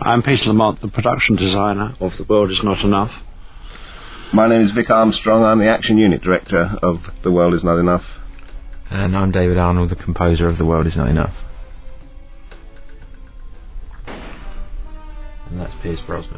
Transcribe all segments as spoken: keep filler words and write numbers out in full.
I'm Peter Lamont, the production designer of The World Is Not Enough. My name is Vic Armstrong. I'm the action unit director of The World Is Not Enough. And I'm David Arnold, the composer of The World Is Not Enough. And that's Pierce Brosnan.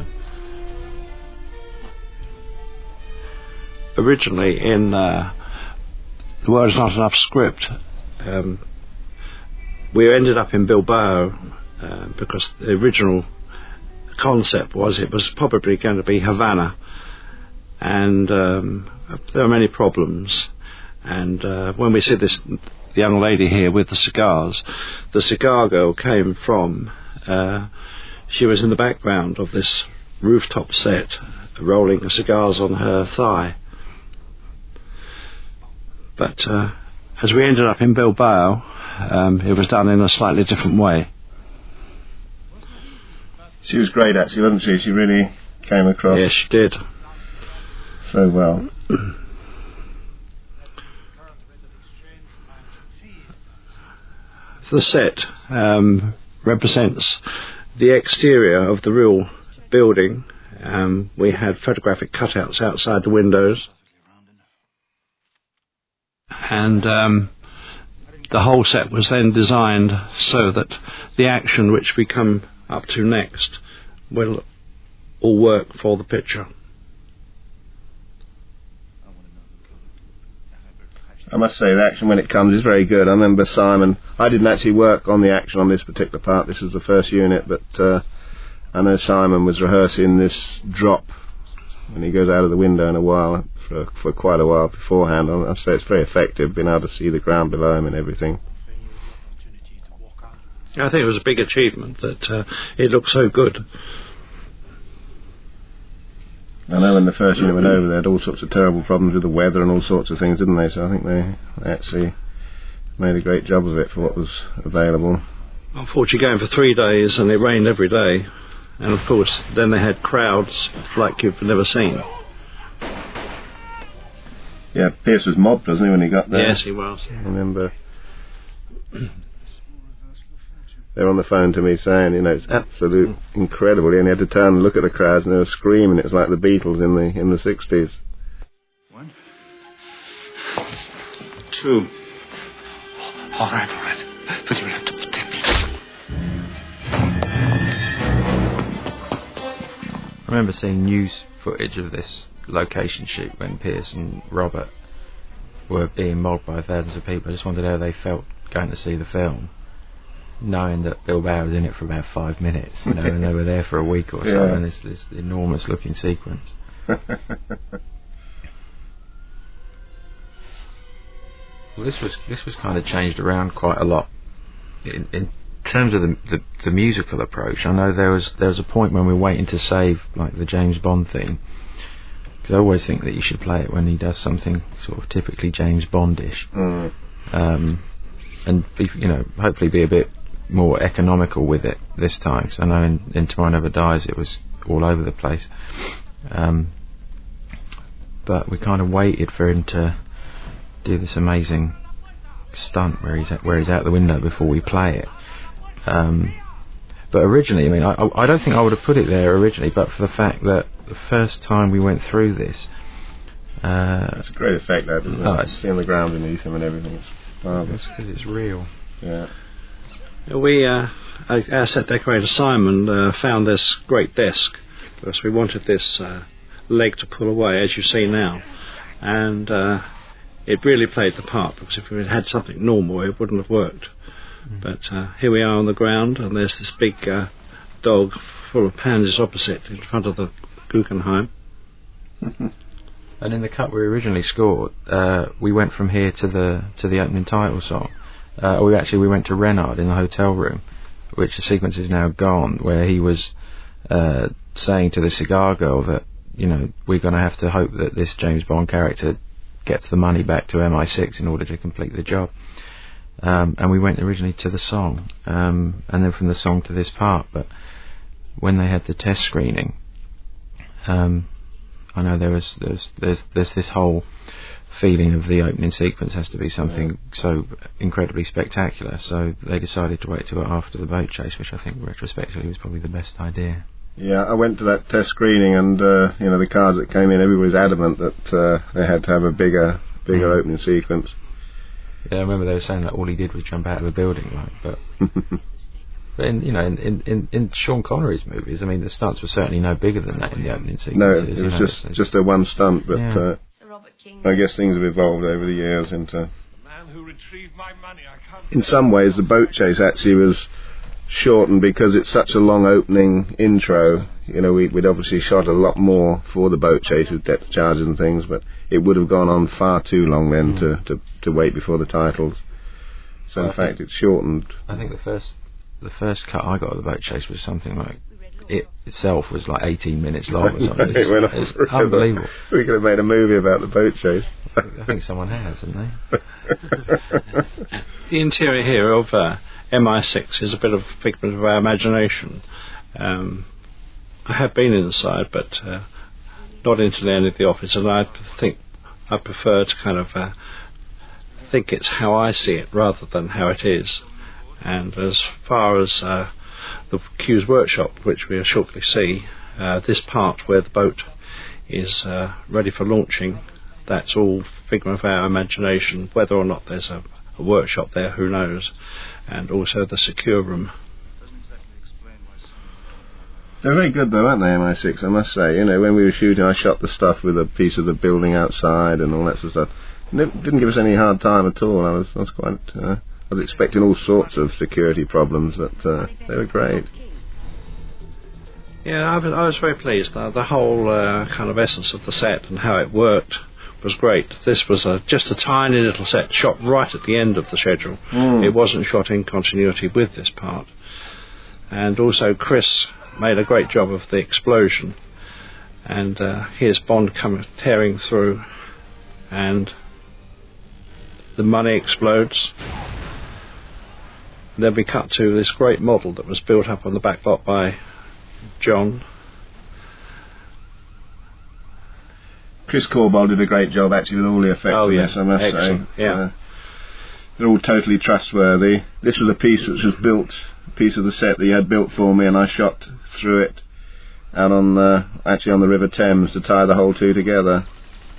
Originally in uh, The World Is Not Enough script, um, we ended up in Bilbao uh, because the original concept was it was probably going to be Havana, and um, there were many problems. And uh, when we see this young lady here with the cigars, the cigar girl came from, uh, she was in the background of this rooftop set, rolling cigars on her thigh. But uh, as we ended up in Bilbao, um, it was done in a slightly different way. She was great, actually, wasn't she? She really came across. Yes, she did. So well. The set um, represents the exterior of the real building. Um, we had photographic cutouts outside the windows, and um, the whole set was then designed so that the action which we come up to next will all work for the picture. I must say the action when it comes is very good. I remember Simon, I didn't actually work on the action on this particular part, this was the first unit, but uh, I know Simon was rehearsing this drop when he goes out of the window in a while, for, for quite a while beforehand. I say it's very effective, being able to see the ground below him and everything. I think it was a big achievement that uh, it looked so good. I know when the first unit went over, they had all sorts of terrible problems with the weather and all sorts of things, didn't they? So I think they actually made a great job of it for what was available. Unfortunately, going for three days and it rained every day, and of course then they had crowds like you've never seen. Yeah, Pierce was mobbed, wasn't he, when he got there? Yes, he was. I remember they were on the phone to me saying, you know, it's absolute incredible. And he had to turn and look at the crowds and they were screaming. It was like the Beatles in the in the sixties. One, two. All right, all right. But you'll have to protect me. I remember seeing news footage of this location shoot when Pierce and Robert were being mobbed by thousands of people. I just wondered how they felt going to see the film, knowing that Bilbao was in it for about five minutes, you know, and they were there for a week or so, yeah. and it's this enormous looking sequence. Well, this was this was kind of changed around quite a lot in, in terms of the, the the musical approach. I know there was there was a point when we were waiting to save like the James Bond theme, because I always think that you should play it when he does something sort of typically James Bondish, mm. um, and be, you know, hopefully be a bit more economical with it this time, because I know in, in Tomorrow Never Dies it was all over the place, um, but we kind of waited for him to do this amazing stunt where he's at, where he's out the window before we play it. Um, but originally, I mean, I, I don't think I would have put it there originally, but for the fact that the first time we went through this, uh, it's a great effect, that, isn't it? Oh, it's seeing the ground beneath him and everything. It's marvellous. because it's real. Yeah. We, uh, our set decorator Simon uh, found this great desk because we wanted this uh, leg to pull away, as you see now, and uh, it really played the part, because if we had had something normal it wouldn't have worked. Mm. But uh, here we are on the ground, and there's this big uh, dog full of pansies opposite in front of the Guggenheim. And in the cut we originally scored, uh, we went from here to the to the opening title song. Uh, we actually we went to Renard in the hotel room, which the sequence is now gone, where he was uh, saying to the cigar girl that, you know, we're going to have to hope that this James Bond character gets the money back to M I six in order to complete the job. Um, and we went originally to the song, um, and then from the song to this part. But when they had the test screening, um, I know there was there's there's there's this whole feeling of the opening sequence has to be something yeah. so incredibly spectacular. So they decided to wait till after the boat chase, which I think retrospectively was probably the best idea. Yeah, I went to that test screening, and uh, you know, the cars that came in, everybody's adamant that uh, they had to have a bigger, bigger mm. opening sequence. Yeah, I remember they were saying that all he did was jump out of the building, like, but. But in, you know, in, in, in Sean Connery's movies, I mean, the stunts were certainly no bigger than that in the opening sequences. No, it was you know, just it's, just a one stunt, but yeah. uh, I guess things have evolved over the years into. The man who retrieved my money, I can't. In some ways, the boat chase actually was shortened because it's such a long opening intro. You know, we, we'd obviously shot a lot more for the boat chase with depth charges and things, but it would have gone on far too long then mm. to, to, to wait before the titles. So well, in fact, it's shortened. I think the first. The first cut I got of the boat chase was something like it itself was like eighteen minutes long or something. It went it's it's unbelievable. We could have made a movie about the boat chase. I think someone has, haven't they? The interior here of uh, M I six is a bit of a figment of our imagination. Um, I have been inside, but uh, not into the end of the office, and I think I prefer to kind of uh, think it's how I see it rather than how it is. And as far as uh, the Q's workshop, which we'll shortly see, uh, this part where the boat is uh, ready for launching, that's all figment of our imagination. Whether or not there's a, a workshop there, who knows. And also the secure room. They're very good though, aren't they, M I six, I must say. You know, when we were shooting, I shot the stuff with a piece of the building outside and all that sort of stuff. And it didn't give us any hard time at all. I was, I was quite... Uh, I was expecting all sorts of security problems, but uh, they were great. Yeah, I was, I was very pleased. Uh, the whole uh, kind of essence of the set and how it worked was great. This was a, just a tiny little set shot right at the end of the schedule. Mm. It wasn't shot in continuity with this part. And also Chris made a great job of the explosion. And uh, here's Bond coming tearing through, and the money explodes. Then we cut to this great model that was built up on the back lot by John. Chris Corbould did a great job actually with all the effects oh, of yeah. this, I must Excellent. say. Yeah. Uh, they're all totally trustworthy. This was a piece which was built, a piece of the set that he had built for me, and I shot through it out on uh, actually on the River Thames to tie the whole two together.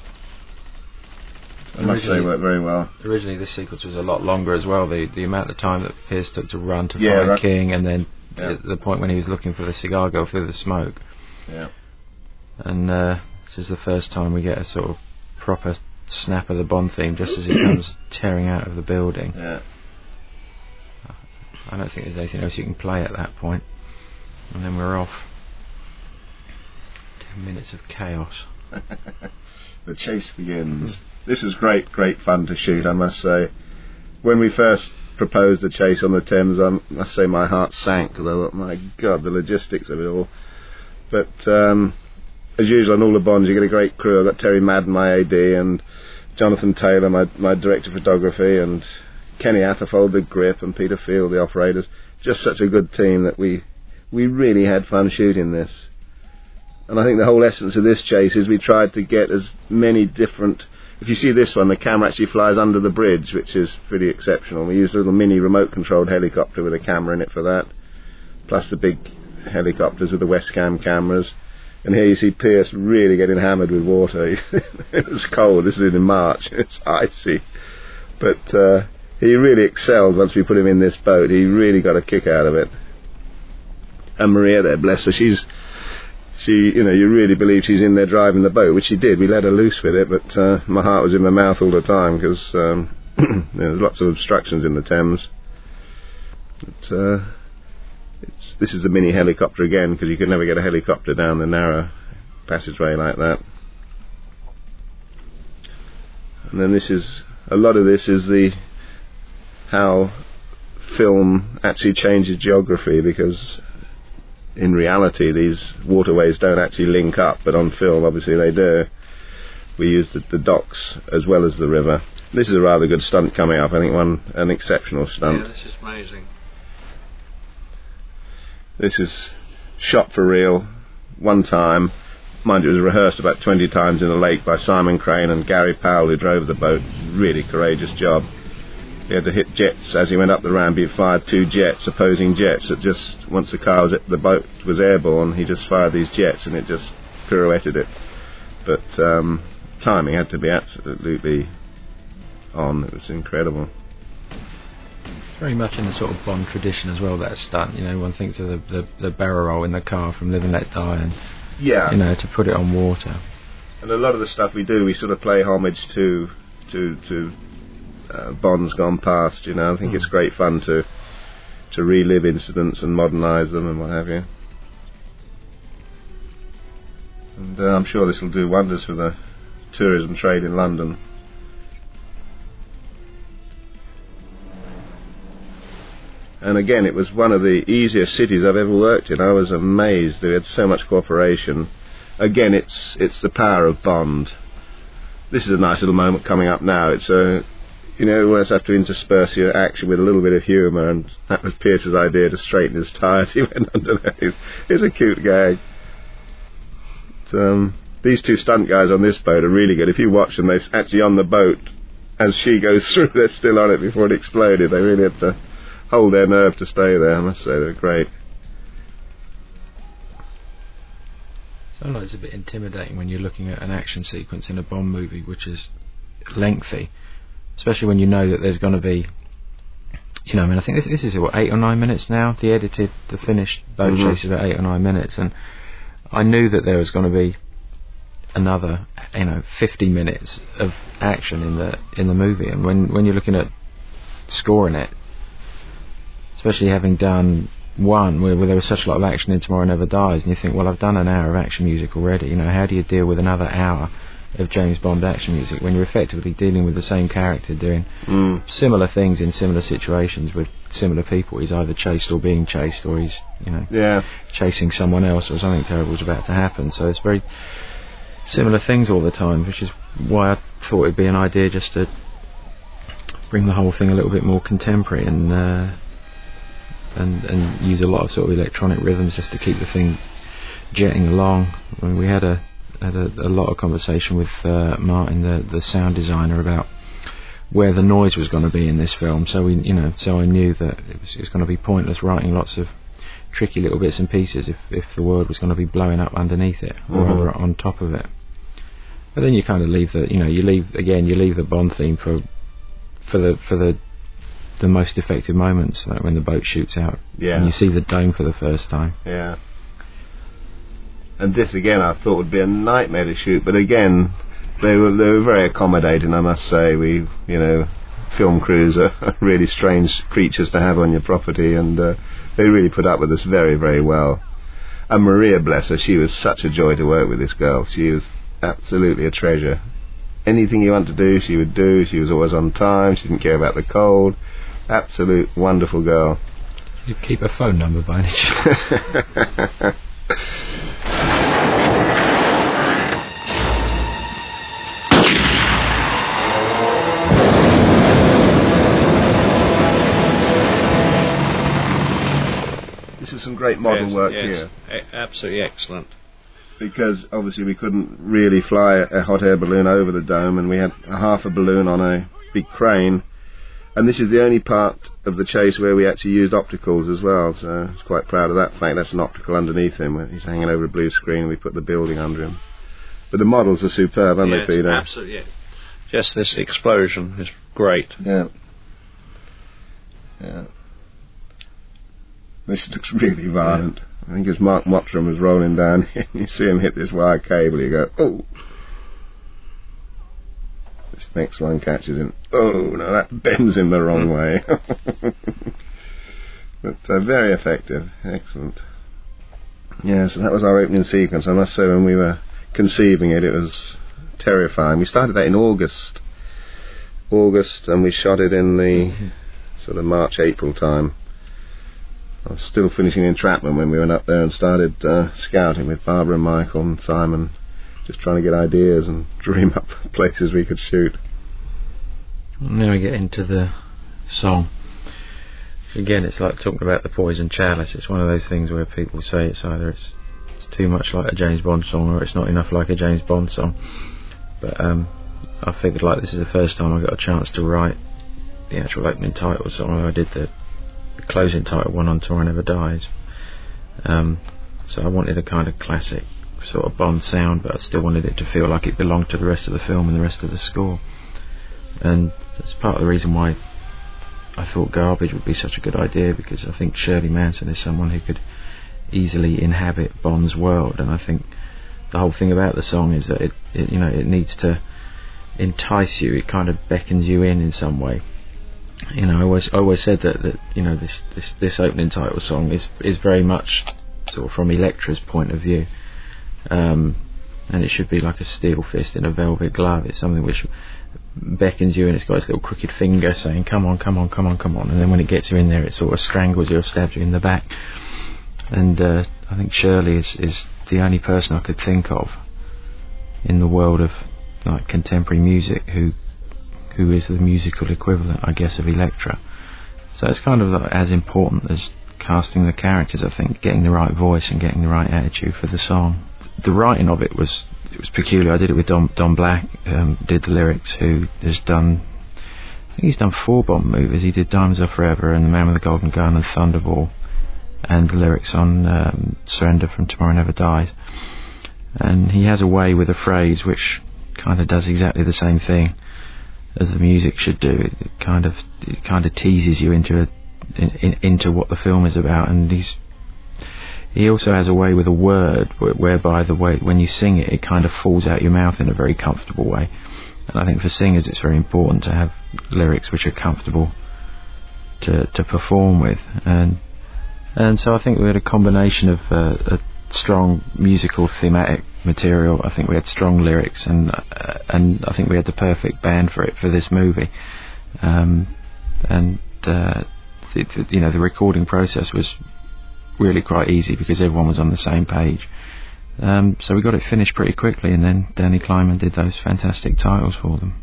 I must say, worked very well. Originally, this sequence was a lot longer as well. The the amount of time that Pierce took to run to yeah, find right. King, and then yeah. the, the point when he was looking for the cigar go through the smoke. Yeah. And uh, this is the first time we get a sort of proper snap of the Bond theme, just as he comes tearing out of the building. Yeah. I don't think there's anything else you can play at that point. And then we're off. Ten minutes of chaos. The chase begins. This is great, great fun to shoot, I must say. When we first proposed the chase on the Thames, I must say my heart sank, because I thought, my God, the logistics of it all. But um, as usual on all the Bonds, you get a great crew. I've got Terry Madden, my A D, and Jonathan Taylor, my, my director of photography, and Kenny Atherfold, the grip, and Peter Field, the operators. Just such a good team that we we really had fun shooting this. And I think the whole essence of this chase is we tried to get as many different... If you see this one, the camera actually flies under the bridge, which is pretty exceptional. We used a little mini remote-controlled helicopter with a camera in it for that, plus the big helicopters with the Westcam cameras. And here you see Pierce really getting hammered with water. It was cold. This is in March. It's icy. But uh, he really excelled once we put him in this boat. He really got a kick out of it. And Maria there, bless her, she's... She, you know, you really believe she's in there driving the boat, which she did. We let her loose with it, but uh, my heart was in my mouth all the time because um, there's lots of obstructions in the Thames. But uh, it's, this is a mini helicopter again, because you could never get a helicopter down the narrow passageway like that. And then this is a lot of this is the how film actually changes geography, because in reality these waterways don't actually link up, but on film obviously they do. We used the, the docks as well as the river. This is a rather good stunt coming up, I think one an exceptional stunt. Yeah, this is amazing. This is shot for real, one time, mind you, it was rehearsed about twenty times in the lake by Simon Crane and Gary Powell, who drove the boat. Really courageous job. He had to hit jets as he went up the ramp. He fired two jets, opposing jets. That just once the car was the boat was airborne, he just fired these jets and it just pirouetted it. But um, timing had to be absolutely on. It was incredible. Very much in the sort of Bond tradition as well, that stunt. You know, one thinks of the, the, the barrel roll in the car from Live and Let Die, and yeah, you know, to put it on water. And a lot of the stuff we do, we sort of play homage to to to uh, Bonds gone past. You know, I think mm. it's great fun to to relive incidents and modernise them and what have you. And uh, I'm sure this will do wonders for the tourism trade in London. And again, it was one of the easiest cities I've ever worked in. I was amazed. They had so much cooperation. Again, it's it's the power of Bond. This is a nice little moment coming up now. It's a, you know, you always have to intersperse your action with a little bit of humour, and that was Pierce's idea, to straighten his tie as he went underneath. It's a cute gag. But, um, these two stunt guys on this boat are really good. If you watch them, they're actually on the boat as she goes through. They're still on it before it exploded. They really have to hold their nerve to stay there. I must say, they're great. Sometimes it's a bit intimidating when you're looking at an action sequence in a Bond movie which is lengthy, especially when you know that there's going to be, you know, I mean, I think this, this is what, eight or nine minutes now. The edited, the finished boat mm-hmm. chase is about eight or nine minutes, and I knew that there was going to be another, you know, fifty minutes of action in the in the movie. And when when you're looking at scoring it, especially having done one where, where there was such a lot of action in Tomorrow Never Dies, and you think, well, I've done an hour of action music already. You know, how do you deal with another hour of James Bond action music when you're effectively dealing with the same character doing mm. similar things in similar situations with similar people? He's either chased or being chased, or he's, you know, yeah. chasing someone else, or something terrible is about to happen. So it's very similar things all the time, which is why I thought it'd be an idea just to bring the whole thing a little bit more contemporary and uh, and and use a lot of sort of electronic rhythms just to keep the thing jetting along. I mean, we had a had a, a lot of conversation with uh, Martin, the the sound designer, about where the noise was going to be in this film. So we, you know, so I knew that it was, it was going to be pointless writing lots of tricky little bits and pieces if if the world was going to be blowing up underneath it, or mm-hmm. rather on top of it. But then you kind of leave the, you know, you leave again, you leave the Bond theme for for the for the the most effective moments, like when the boat shoots out, yeah. and you see the dome for the first time. Yeah. And this again, I thought would be a nightmare to shoot, but again, they were they were very accommodating. I must say, we, you know, film crews are really strange creatures to have on your property, and uh, they really put up with us very, very well. And Maria, bless her, she was such a joy to work with. This girl, she was absolutely a treasure. Anything you want to do, she would do. She was always on time. She didn't care about the cold. Absolute wonderful girl. You keep a phone number by any chance? This is some great model yes, work yes. here. A- absolutely excellent. Because obviously we couldn't really fly a hot air balloon over the dome, and we had a half a balloon on a big crane. And this is the only part of the chase where we actually used opticals as well, so I was quite proud of that fact. That's an optical underneath him. He's hanging over a blue screen, and we put the building under him. But the models are superb, aren't yes, they, Peter? Absolutely, yeah. Just this explosion is great. Yeah. Yeah. This looks really violent. Yeah. I think as Mark Mottram was rolling down, you see him hit this wire cable, you go, oh! This next one catches him. Oh, no, that bends him the wrong way. But uh, very effective. Excellent. Yeah, so that was our opening sequence. I must say, when we were conceiving it, it was terrifying. We started that in August. August, and we shot it in the sort of March, April time. I was still finishing Entrapment when we went up there and started uh, scouting with Barbara and Michael and Simon, just trying to get ideas and dream up places we could shoot. And then we get into the song. Again, it's like talking about the Poison Chalice. It's one of those things where people say it's either it's it's too much like a James Bond song, or it's not enough like a James Bond song. But um, I figured, like, this is the first time I got a chance to write the actual opening title song. I did the, the closing title one on Tomorrow Never Dies. Um, so I wanted a kind of classic sort of Bond sound, but I still wanted it to feel like it belonged to the rest of the film and the rest of the score. And that's part of the reason why I thought Garbage would be such a good idea, because I think Shirley Manson is someone who could easily inhabit Bond's world, and I think the whole thing about the song is that it, it you know, it needs to entice you. It kind of beckons you in in some way. You know, I always I always said that, that you know, this, this this opening title song is is very much sort of from Elektra's point of view, um, and it should be like a steel fist in a velvet glove. It's something which beckons you, and it's got its little crooked finger saying, "Come on, come on, come on, come on," and then when it gets you in there, it sort of strangles you or stabs you in the back. And uh, I think Shirley is, is the only person I could think of in the world of like contemporary music who who is the musical equivalent, I guess, of Elektra. So it's kind of like as important as casting the characters, I think, getting the right voice and getting the right attitude for the song. The writing of it was it was peculiar. I did it with Don, Don Black, um, did the lyrics, who has done, I think he's done four Bond movies. He did Diamonds Are Forever and The Man with the Golden Gun and Thunderball, and the lyrics on um, Surrender from Tomorrow Never Dies. And he has a way with a phrase which kind of does exactly the same thing as the music should do. It, it kind of it kind of teases you into a, in, in, into what the film is about. And he's he also has a way with a word whereby the way when you sing it, it kind of falls out your mouth in a very comfortable way. And I think for singers, it's very important to have lyrics which are comfortable to to perform with. And And so I think we had a combination of uh, a strong musical thematic material. I think we had strong lyrics, and uh, and I think we had the perfect band for it for this movie. Um, and uh, the, the, you know, the recording process was really quite easy because everyone was on the same page. Um, so we got it finished pretty quickly, and then Danny Kleinman did those fantastic titles for them.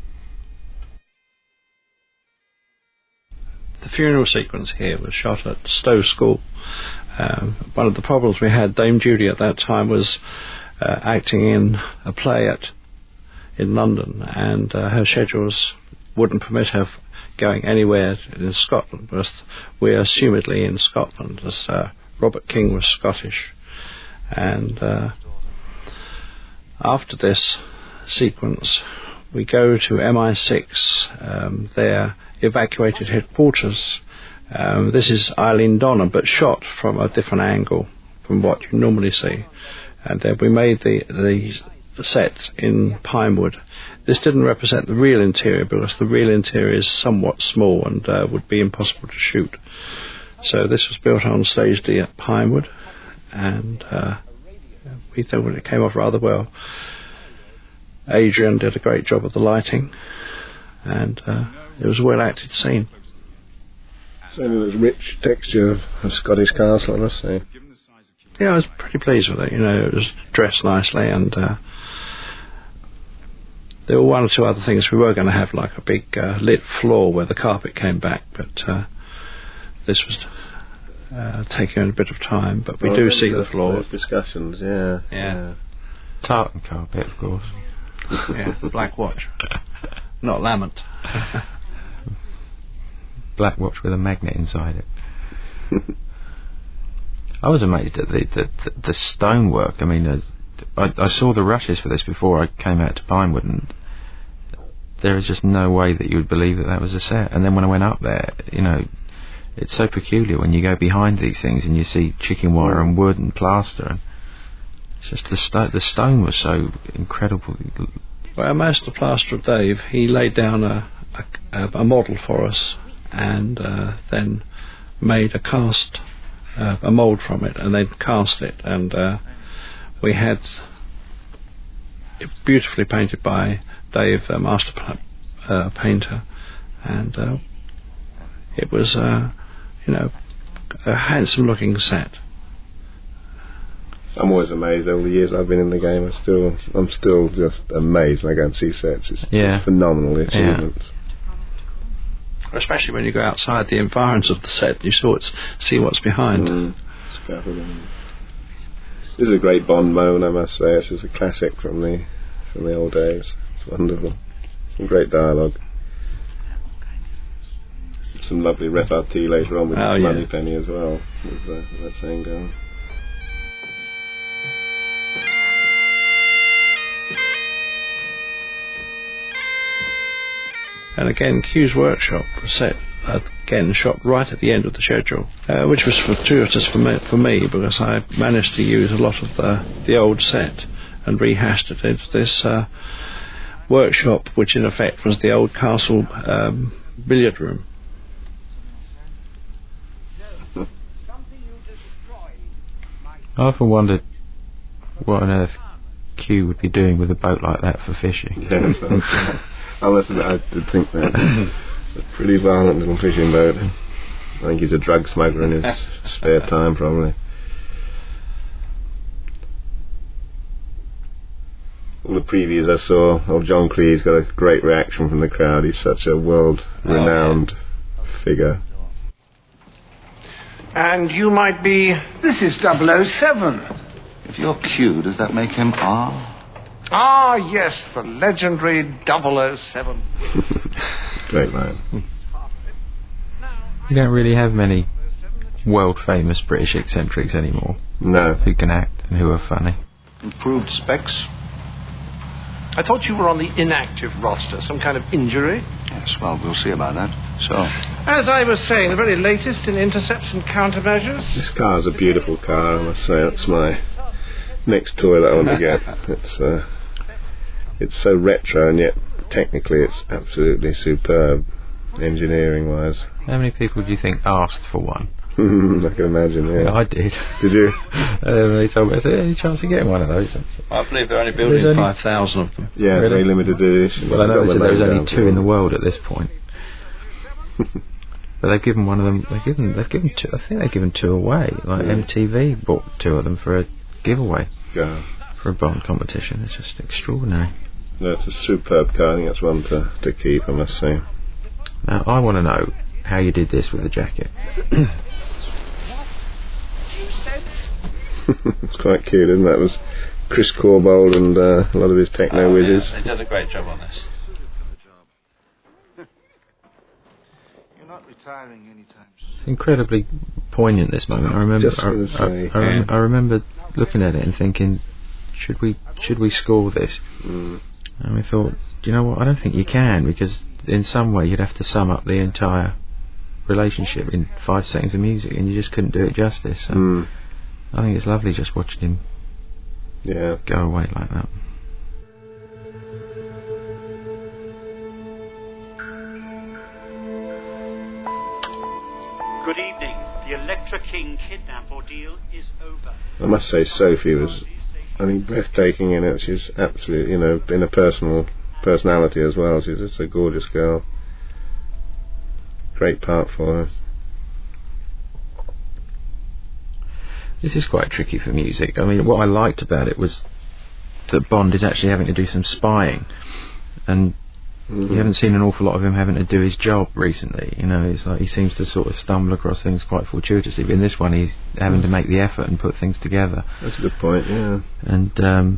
The funeral sequence here was shot at Stowe School. Um, one of the problems we had, Dame Judy at that time was uh, acting in a play at in London, and uh, her schedules wouldn't permit her going anywhere in Scotland, because we're assumedly in Scotland, as uh, Robert King was Scottish. And uh, after this sequence, we go to M I six, um, their evacuated headquarters. Um, this is Eileen Donner, but shot from a different angle from what you normally see. And then we made the, the set in Pinewood. This didn't represent the real interior, because the real interior is somewhat small and uh, would be impossible to shoot. So this was built on Stage D at Pinewood, and uh, we thought it came off rather well. Adrian did a great job of the lighting, and uh, it was a well-acted scene. Certainly there's rich texture of a Scottish castle, I must say. Yeah, I was pretty pleased with it. You know, it was dressed nicely, and uh, there were one or two other things. We were going to have like a big uh, lit floor where the carpet came back, but uh, this was uh, taking a bit of time. But we well, do see the floor. Those discussions, yeah. Yeah. yeah. Tartan carpet, of course. Yeah, Black Watch. Not Lament. Black Watch with a magnet inside it. I was amazed at the the, the, the stonework. I mean, uh, I, I saw the rushes for this before I came out to Pinewood, and there is just no way that you would believe that that was a set. And then when I went up there, you know, it's so peculiar when you go behind these things and you see chicken wire and wood and plaster, and it's just the sto- the stone was so incredible. Well, our master plasterer Dave, he laid down a a, a model for us, and uh, then made a cast, uh, a mould from it, and then cast it, and uh, we had it beautifully painted by Dave, a master uh, painter, and uh, it was, uh, you know, a handsome-looking set. I'm always amazed. Over the years I've been in the game, I'm still, I'm still just amazed when I go and see sets. It's, yeah. it's phenomenal achievements. Yeah. Especially when you go outside the environs of the set, you saw it's, see what's behind. Mm. This is a great Bond moment, I must say. This is a classic from the from the old days. It's wonderful. Some great dialogue. Some lovely repartee later on with oh, the yeah. Moneypenny as well, with, uh, with that saying going. And again, Q's workshop was set, uh, again, shot right at the end of the schedule, uh, which was fortuitous for me, for me because I managed to use a lot of the, the old set and rehashed it into this uh, workshop, which in effect was the old castle um, billiard room. I often wondered what on earth Q would be doing with a boat like that for fishing. Yeah, I must admit, I did think that. A pretty violent little fishing boat. I think he's a drug smuggler in his spare time, probably. All the previews I saw, old John Cleese got a great reaction from the crowd. He's such a world-renowned oh, yeah. figure. And you might be... This is double oh seven. If you're Q, does that make him R? Ah, yes, the legendary double oh seven. Great line. You don't really have many world-famous British eccentrics anymore. No. Who can act and who are funny. Improved specs? I thought you were on the inactive roster. Some kind of injury? Yes, well, we'll see about that. So? As I was saying, the very latest in intercepts and countermeasures. This car's a beautiful car, I must say. That's my next toy that I want to get. It's uh, it's so retro, and yet technically it's absolutely superb, engineering-wise. How many people do you think asked for one? I can imagine, yeah. yeah. I did. Did you? And they told me, I said, any chance of getting one of those? I believe they're only building only five thousand of them. Yeah, really? very limited edition. Well, I know they said there was only two in the world. world at this point. But they've given one of them, they've given, they've given two, I think they've given two away. Like yeah. M T V bought two of them for a giveaway. Yeah. For a Bond competition. It's just extraordinary. No, it's a superb car. I think that's one to, to keep, I must say. Now, I want to know how you did this with the jacket. It's quite cute, isn't it? It was Chris Corbould and uh, a lot of his techno oh, whizzes. Yeah, they did a great job on this. You're not retiring anytime soon. It's incredibly poignant, this moment. I remember. Just I, gonna say, I, I, rem- I remember looking at it and thinking, should we should we score this? Mm. And we thought, do you know what? I don't think you can, because in some way you'd have to sum up the entire relationship in five seconds of music, and you just couldn't do it justice. So Mm. I think it's lovely just watching him yeah. go away like that. Good evening. The Electra King kidnap ordeal is over. I must say Sophie was, I think, breathtaking in it. She's absolutely, you know, in a personal personality as well. She's just a gorgeous girl. Great part for her. This is quite tricky for music. I mean, what I liked about it was that Bond is actually having to do some spying, and mm-hmm. you haven't seen an awful lot of him having to do his job recently. You know, it's like he seems to sort of stumble across things quite fortuitously, but in this one he's having to make the effort and put things together. That's a good point, yeah. And um,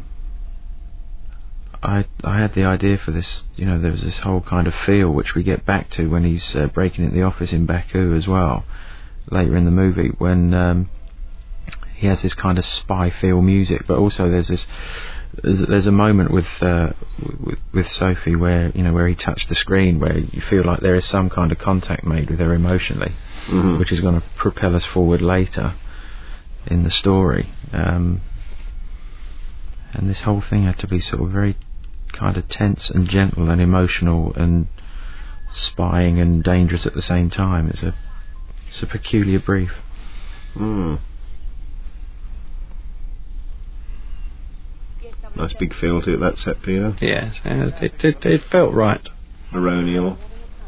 I I had the idea for this, you know, there was this whole kind of feel which we get back to when he's uh, breaking into the office in Baku as well, later in the movie, when um, he has this kind of spy feel music, but also there's this there's, there's a moment with, uh, with with Sophie where, you know, where he touched the screen, where you feel like there is some kind of contact made with her emotionally, mm-hmm. which is going to propel us forward later in the story. Um, and this whole thing had to be sort of very kind of tense and gentle and emotional and spying and dangerous at the same time. It's a it's a peculiar brief. Mm. Nice big feel to it, that set, Peter. Yes, uh, it, it, it felt right. Baronial.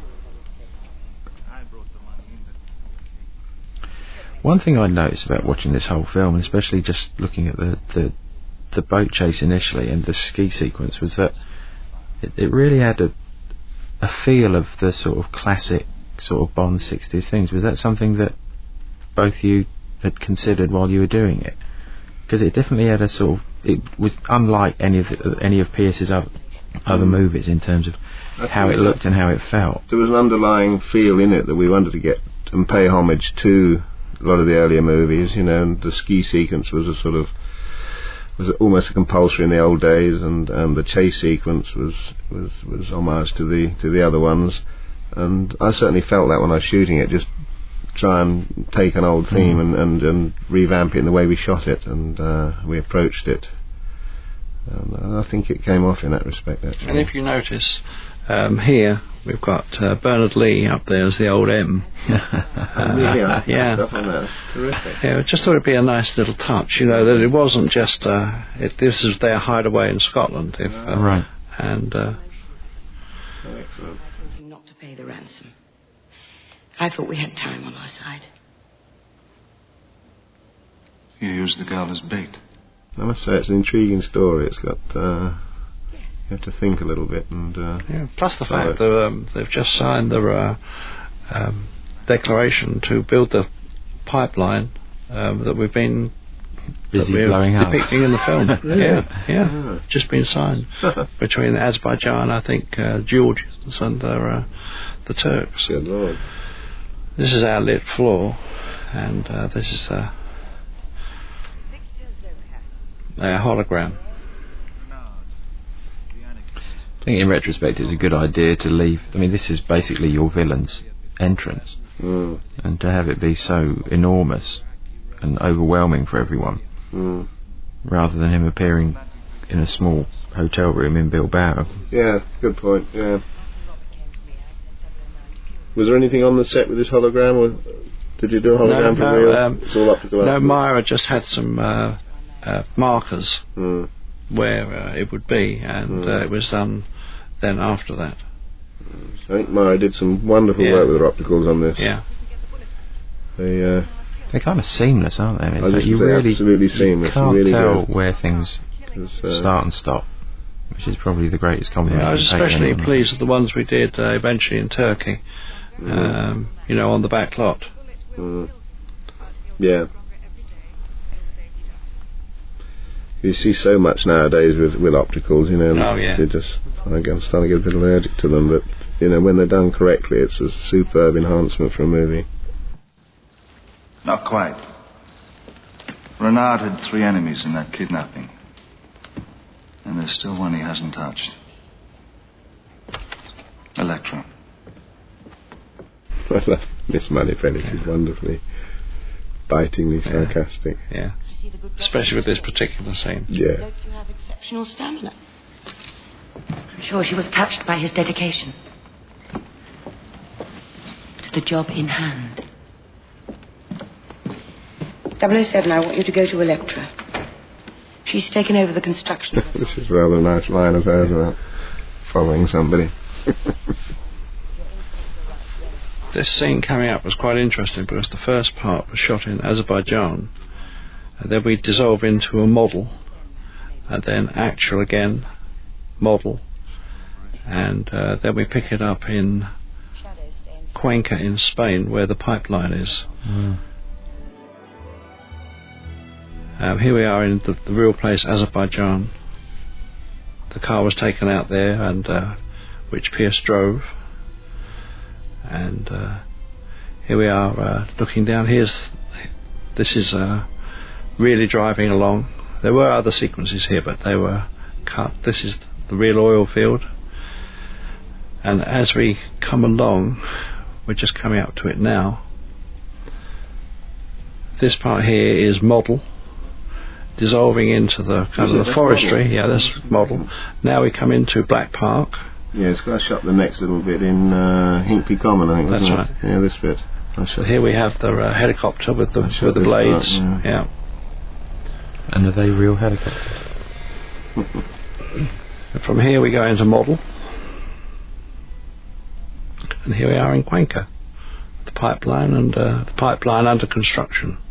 One thing I noticed about watching this whole film, and especially just looking at the, the, the boat chase initially and the ski sequence, was that it, it really had a, a feel of the sort of classic sort of Bond sixties things. Was that something that both you had considered while you were doing it? because it definitely had a sort of, it was unlike any of the, any of Pierce's other, other Mm. movies in terms of how it looked and how it felt. There was an underlying feel in it that we wanted to get and pay homage to a lot of the earlier movies, you know, and the ski sequence was a sort of, was almost a compulsory in the old days, and, and the chase sequence was, was, was homage to the, to the other ones, and I certainly felt that when I was shooting it, just try and take an old theme mm. and, and, and revamp it in the way we shot it, and uh, we approached it. And I think it came off in that respect, actually. And if you notice, um, here we've got uh, Bernard Lee up there as the old M. uh, yeah, yeah. That's terrific. Yeah, I just thought it'd be a nice little touch, you know, that it wasn't just uh, it, this is their hideaway in Scotland, if uh, right. And uh, excellent. Not to pay the ransom. I thought we had time on our side. You used the girl as bait. I must say, it's an intriguing story. It's got, uh, you have to think a little bit, and uh, yeah, plus the fact that um, they've just signed the uh, um, declaration to build the pipeline um, that we've been busy that we're blowing up, depicting in the film. Really? Yeah, yeah, yeah, just been signed between Azerbaijan, I think, uh, Georgians, and uh, the Turks. Good Lord. This is our lit floor, and uh, this is uh, our hologram. I think in retrospect it's a good idea to leave, I mean, this is basically your villain's entrance, mm. and to have it be so enormous and overwhelming for everyone, mm. rather than him appearing in a small hotel room in Bilbao. Yeah, good point, yeah. Was there anything on the set with this hologram, or did you do a hologram no, for no, real? Um, it's all optical. No, Myra just had some uh, uh, markers mm. where uh, it would be, and mm. uh, it was done then after that. I think Myra did some wonderful yeah. work with her opticals on this. Yeah. They, uh, They're kind of seamless, aren't they? I mean, I it's like you really, absolutely seamless. You can't really tell good. where things uh, start and stop, which is probably the greatest compliment. Yeah, I was you can take especially anyone. pleased with the ones we did uh, eventually in Turkey, mm. um, you know, on the back lot. Mm. Yeah. You see so much nowadays with, with opticals, you know. Oh, yeah. They just, I'm starting to get a bit allergic to them, but, you know, when they're done correctly, it's a superb enhancement for a movie. Not quite. Renard had three enemies in that kidnapping. And there's still one he hasn't touched. Electra. I love Miss Moneypenny. She's wonderfully, bitingly Yeah. sarcastic. Yeah. Especially with this particular scene. Yeah. Don't you have exceptional stamina? I'm sure she was touched by his dedication to the job in hand. double oh seven, I want you to go to Electra. She's taken over the construction of This is rather a nice line of hers about following somebody. This scene coming up was quite interesting because the first part was shot in Azerbaijan, and then we dissolve into a model, and then actual again, model, and uh, then we pick it up in Cuenca in Spain, where the pipeline is. Mm. Um, here we are in the, the real place, Azerbaijan. The car was taken out there, and uh, which Pierce drove. And uh, here we are uh, looking down. Here's this is uh, really driving along. There were other sequences here, but they were cut. This is the real oil field. And as we come along, we're just coming up to it now. This part here is model, dissolving into the kind Is of it the the forestry. model? Yeah, that's model. Now we come into Black Park. Yeah, it's got to shot the next little bit in uh, Hinkley Common, I think. That's wasn't right. It? Yeah, this bit. I shot Here we have the uh, helicopter with the I shot with the this blades. part, Yeah. And are they real helicopters? And from here we go into model. And here we are in Cuenca. The pipeline and uh, the pipeline under construction.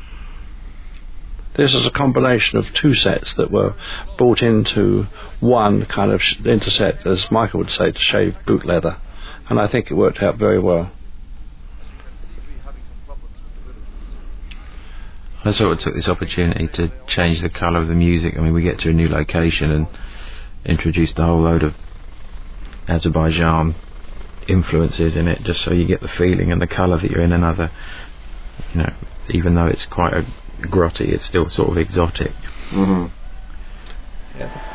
This is a combination of two sets that were brought into one kind of sh- interset, as Michael would say, to shave boot leather. And I think it worked out very well. I sort of took this opportunity to change the colour of the music. I mean, we get to a new location and introduced a whole load of Azerbaijan influences in it, just so you get the feeling and the colour that you're in another, you know, even though it's quite a grotty, it's still sort of exotic. Mm-hmm. Yeah.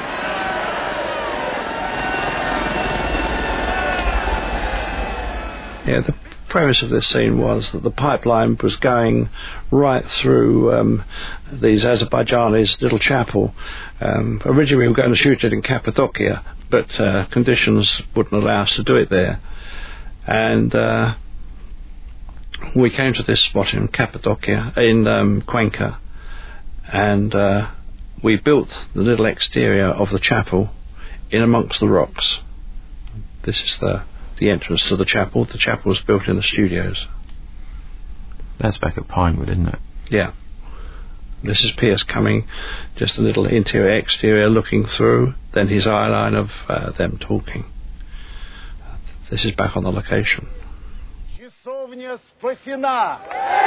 Yeah, the premise of this scene was that the pipeline was going right through um, these Azerbaijanis' little chapel. Um, originally we were going to shoot it in Cappadocia, but uh, conditions wouldn't allow us to do it there. And uh, we came to this spot in Cappadocia, in um, Cuenca, and uh, we built the little exterior of the chapel in amongst the rocks. This is the the entrance to the chapel. The chapel was built in the studios. That's back at Pinewood, isn't it? Yeah. This is Pierce coming, just a little interior exterior looking through, then his eye line of uh, them talking. This is back on the location. Часовня спасена.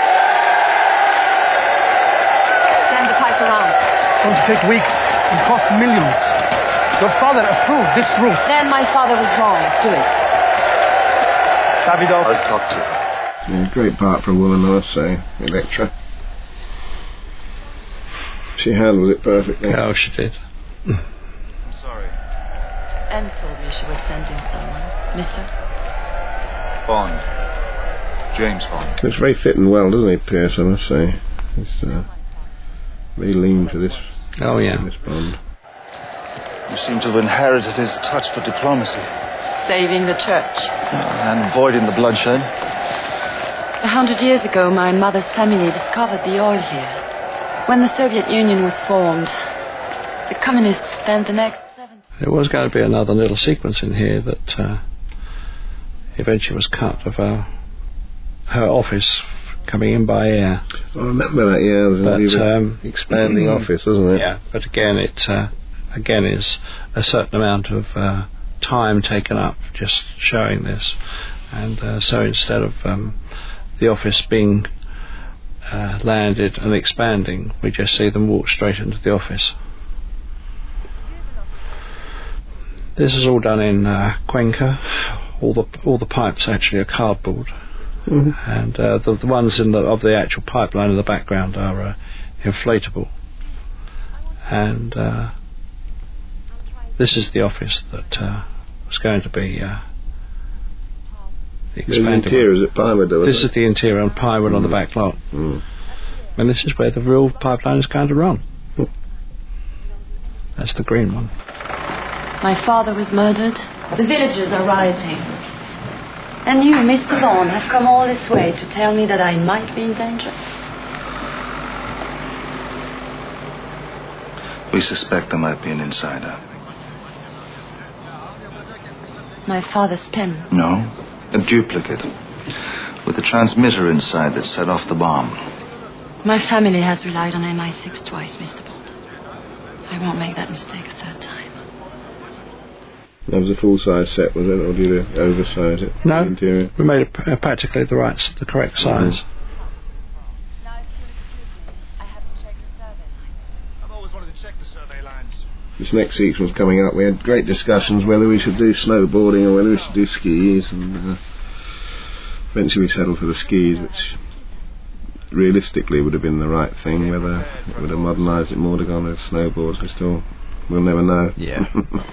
Stand the pipe around. It's going to take weeks and cost millions. Your father approved this route. Then my father was wrong. Do it. Davidov. I'll talk to you. Yeah, great part for a woman, I must say, Electra. She handled it perfectly. Oh, she did. I'm sorry. Anne told me she was sending someone. Mister? Bond. James Bond. Looks very fit and well, doesn't he, Pierce, I must say. He's uh, very lean for this, Oh, yeah. this Bond. You seem to have inherited his touch for diplomacy. Saving the church. And avoiding the bloodshed. A hundred years ago, my mother's family discovered the oil here. When the Soviet Union was formed, the communists spent the next seventy... There was going to be another little sequence in here that uh, eventually was cut of uh, her office coming in by air. I remember that, yeah. It was But, an um, expanding office, wasn't it? Yeah, but again, it uh, again is a certain amount of uh, time taken up just showing this. And uh, so instead of um, the office being uh, landed and expanding, we just see them walk straight into the office. This is all done in uh, Cuenca. All the all the pipes actually are cardboard, Mm-hmm. and uh, the, the ones in the of the actual pipeline in the background are uh, inflatable. And uh, this is the office that uh, was going to be uh, the There's expanded interiors one. at Pinewood, though, This isn't is the interior on Pinewood on the back lot. Mm. And this is where the real pipeline is going to run. That's the green one. My father was murdered. The villagers are rioting. And you, Mister Bond, have come all this way to tell me that I might be in danger. We suspect there might be an insider. My father's pen. No, a duplicate. With a transmitter inside that set off the bomb. My family has relied on M I six twice, Mister Bond. I won't make that mistake a third time. That was a full-size set, was it, or did you oversize it? No, the interior? we made it p- practically the right, s- the correct size. Mm. Now, if you'll excuse me, I have to check the survey lines. I've always wanted to check the survey lines. This next sequence coming up, we had great discussions whether we should do snowboarding or whether we should do skis, and uh, eventually we settled for the skis, which realistically would have been the right thing. Whether it would have modernised it more to go on with snowboards, we still, we'll never know. Yeah.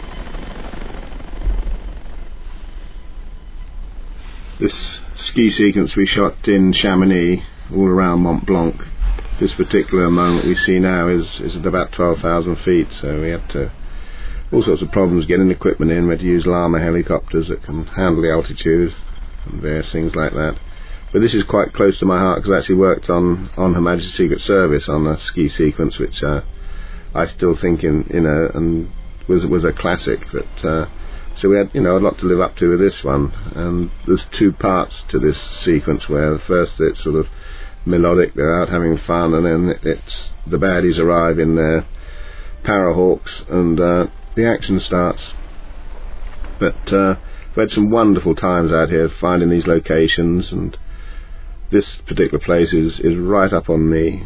This ski sequence we shot in Chamonix, all around Mont Blanc. This particular moment we see now is, is at about twelve thousand feet, so we had to, all sorts of problems getting equipment in. We had to use Llama helicopters that can handle the altitude and various things like that. But this is quite close to my heart because I actually worked on, on Her Majesty's Secret Service on a ski sequence which uh, I still think in, you know, and was was a classic. But uh, so we had, you know, a lot to live up to with this one. And there's two parts to this sequence where the first it's sort of melodic, they're out having fun, and then it, it's the baddies arrive in their Parahawks and uh, the action starts. But uh, we had some wonderful times out here finding these locations, and this particular place is, is right up on the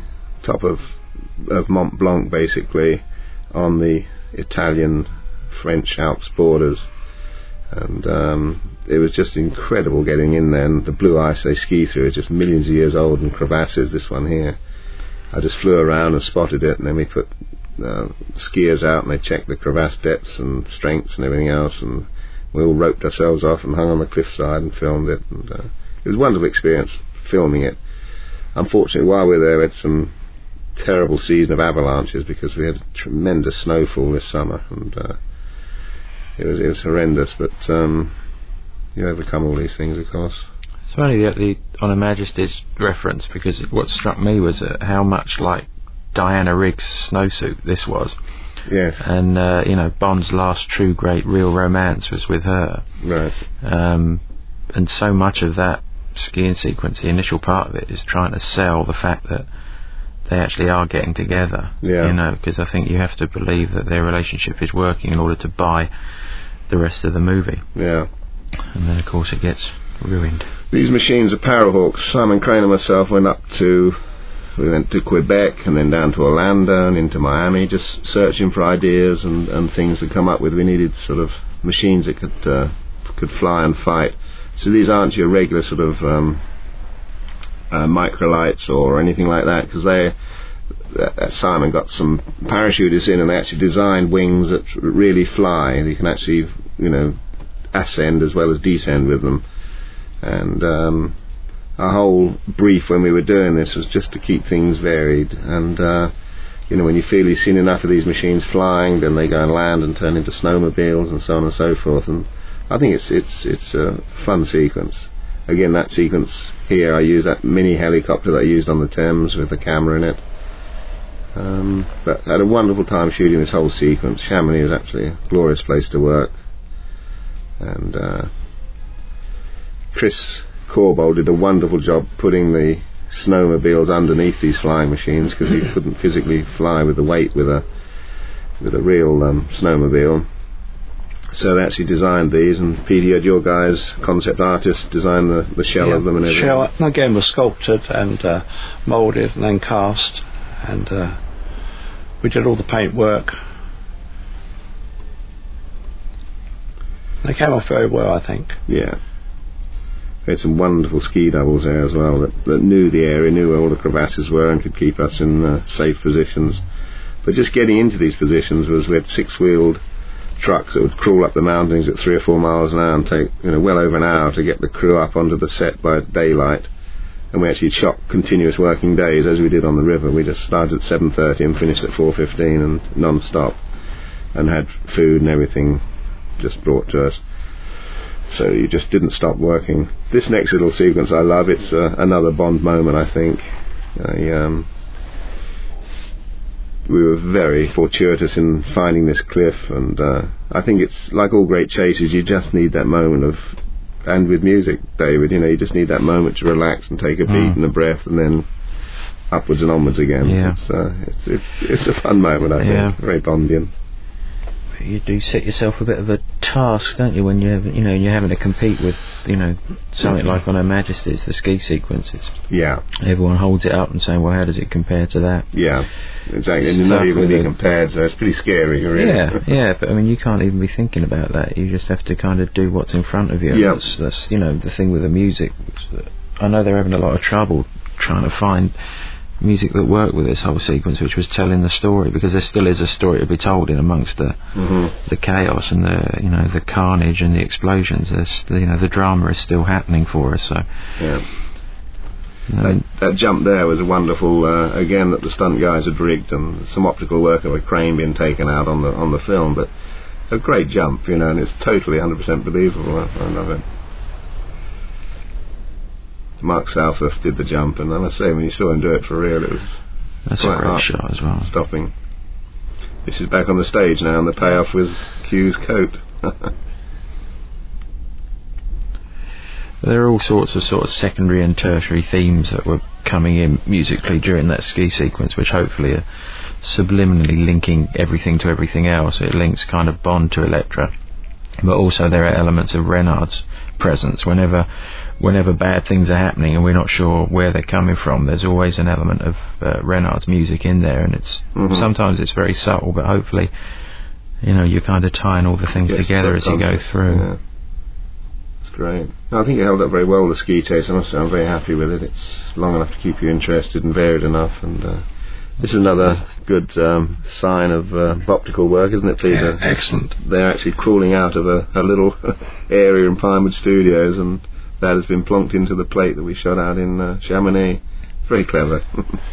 top of of Mont Blanc, basically, on the Italian-French Alps borders. And um, it was just incredible getting in there. And the blue ice they ski through is just millions of years old, and crevasses, this one here. I just flew around and spotted it, and then we put uh, skiers out and they checked the crevasse depths and strengths and everything else, and we all roped ourselves off and hung on the cliffside and filmed it. And uh, it was a wonderful experience filming it. Unfortunately, while we were there, we had some terrible season of avalanches because we had a tremendous snowfall this summer, and uh, it was it was horrendous. But um, you overcome all these things, of course. It's funny the, the On Her Majesty's reference, because what struck me was uh, how much like Diana Rigg's snowsuit this was. Yes. And uh, you know, Bond's last true great real romance was with her. Right. Um, and so much of that skiing sequence, the initial part of it, is trying to sell the fact that they actually are getting together. Yeah. You know, because I think you have to believe that their relationship is working in order to buy the rest of the movie. Yeah. And then of course it gets ruined. These machines are Parahawks. Simon Crane and myself went up to, we went to Quebec and then down to Orlando and into Miami, just searching for ideas and, and things to come up with. We needed sort of machines that could uh, could fly and fight. So these aren't your regular sort of um, uh, microlights or anything like that, because they uh, Simon got some parachutists in and they actually designed wings that really fly. You can actually, you know, ascend as well as descend with them. And um, our whole brief when we were doing this was just to keep things varied. And uh, you know, when you feel you've seen enough of these machines flying, then they go and land and turn into snowmobiles and so on and so forth. And I think it's it's it's a fun sequence. Again, that sequence here, I used that mini helicopter that I used on the Thames with the camera in it. Um, but I had a wonderful time shooting this whole sequence. Chamonix was actually a glorious place to work. And uh, Chris Corbould did a wonderful job putting the snowmobiles underneath these flying machines, because he couldn't physically fly with the weight with a with a real um, snowmobile. So they actually designed these, and Peter, you had your guys, concept artists, designed the, the shell yeah, of them and everything. Shell again was sculpted and uh, moulded and then cast, and uh, we did all the paint work. They came off very well, I think. Yeah. We had some wonderful ski doubles there as well that, that knew the area, knew where all the crevasses were, and could keep us in uh, safe positions. But just getting into these positions was, we had six-wheeled trucks that would crawl up the mountains at three or four miles an hour and take, you know, well over an hour to get the crew up onto the set by daylight. And we actually shot continuous working days as we did on the river. We just started at seven thirty and finished at four fifteen and non-stop, and had food and everything just brought to us. So you just didn't stop working. This next little sequence I love. It's uh, another Bond moment, I think. I, um, we were very fortuitous in finding this cliff, and uh, I think it's like all great chases, you just need that moment of, and with music, David, you know, you just need that moment to relax and take a beat mm. and a breath, and then upwards and onwards again. Yeah. It's, uh, it's, it's, it's a fun moment, I yeah. think. Very Bondian. You do set yourself a bit of a task, don't you, when you have, you know, you're having to compete with, you know, something like On Her Majesty's, the ski sequences. Yeah. Everyone holds it up and saying, well, how does it compare to that? Yeah, exactly. And you know you're going to be compared, so it's pretty scary, really. Yeah, yeah, but I mean, you can't even be thinking about that. You just have to kind of do what's in front of you. Yeah. That's, that's, you know, the thing with the music. I know they're having a lot of trouble trying to find music that worked with this whole sequence, which was telling the story, because there still is a story to be told in amongst the mm-hmm. the chaos and the, you know, the carnage and the explosions. There's, you know, the drama is still happening for us. So yeah, you know, that, that jump there was a wonderful. Uh, again, that the stunt guys had rigged, and some optical work of a crane being taken out on the on the film, but a great jump, you know, and it's totally one hundred percent believable. I, I love it. Mark Southworth did the jump, and I must say, when you saw him do it for real, it was that's quite a great hard shot as well. Stopping. This is back on the stage now, and the payoff with Q's coat. There are all sorts of sort of secondary and tertiary themes that were coming in musically during that ski sequence, which hopefully are subliminally linking everything to everything else. It links kind of Bond to Electra, but also there are elements of Renard's presence. Whenever whenever bad things are happening and we're not sure where they're coming from, there's always an element of uh, Renard's music in there, and it's mm-hmm. sometimes it's very subtle, but hopefully, you know, you're kind of tying all the things yes, together as you go through. Yeah. It's great. No, I think it held up very well, the Ski Chase, and I'm very happy with it. It's long enough to keep you interested and varied enough, and uh, this is another good um, sign of uh, optical work, isn't it, Peter? Yeah, excellent. They're actually crawling out of a, a little area in Pinewood Studios, and that has been plonked into the plate that we shot out in uh, Chamonix. Very clever.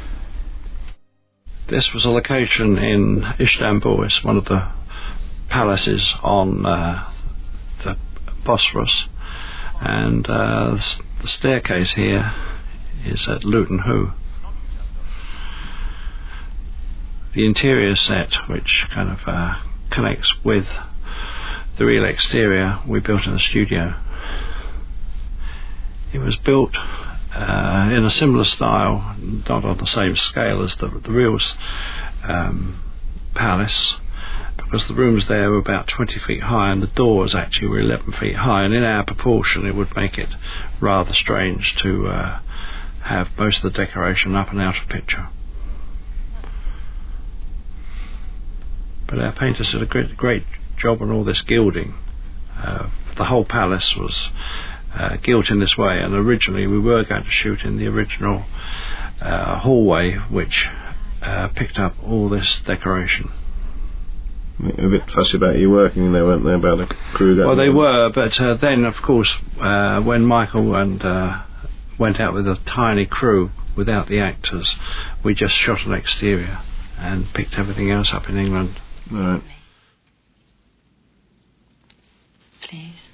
This was a location in Istanbul. It's one of the palaces on uh, the Bosphorus, and uh, the staircase here is at Luton Hoo. The interior set, which kind of uh, connects with the real exterior, we built in the studio. It was built uh, in a similar style, not on the same scale as the, the real um, palace, because the rooms there were about twenty feet high and the doors actually were eleven feet high, and in our proportion it would make it rather strange to uh, have most of the decoration up and out of picture. But our painters did a great, great job on all this gilding. Uh, the whole palace was uh, gilt in this way, and originally we were going to shoot in the original uh, hallway, which uh, picked up all this decoration. A bit fussy about you working there, weren't they, about the crew? Well, they were, but uh, then, of course, uh, when Michael and uh, went out with a tiny crew without the actors, we just shot an exterior and picked everything else up in England. Right. Please.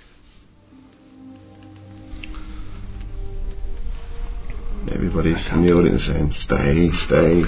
Everybody's in the audience saying, stay, stay.